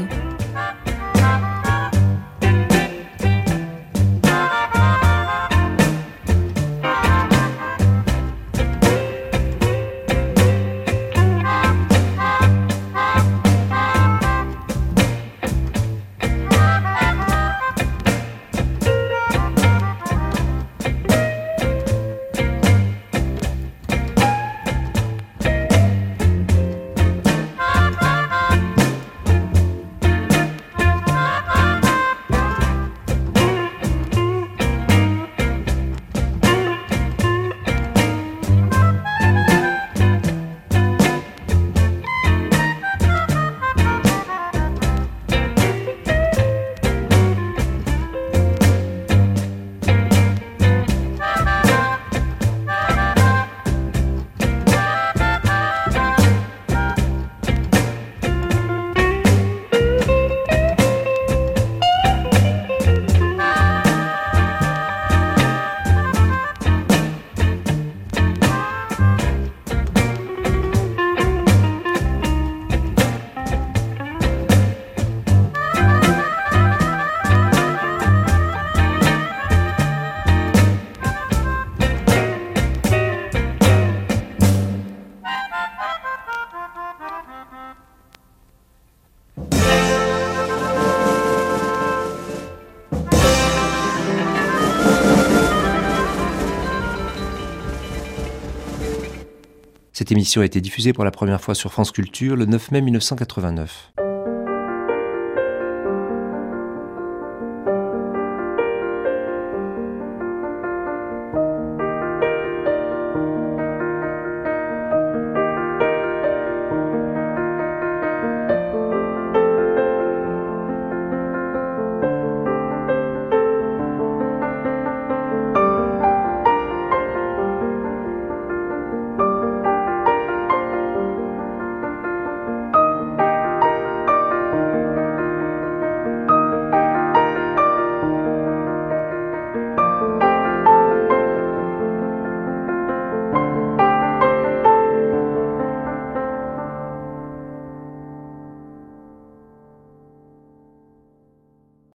Cette émission a été diffusée pour la première fois sur France Culture le neuf mai mille neuf cent quatre-vingt-neuf.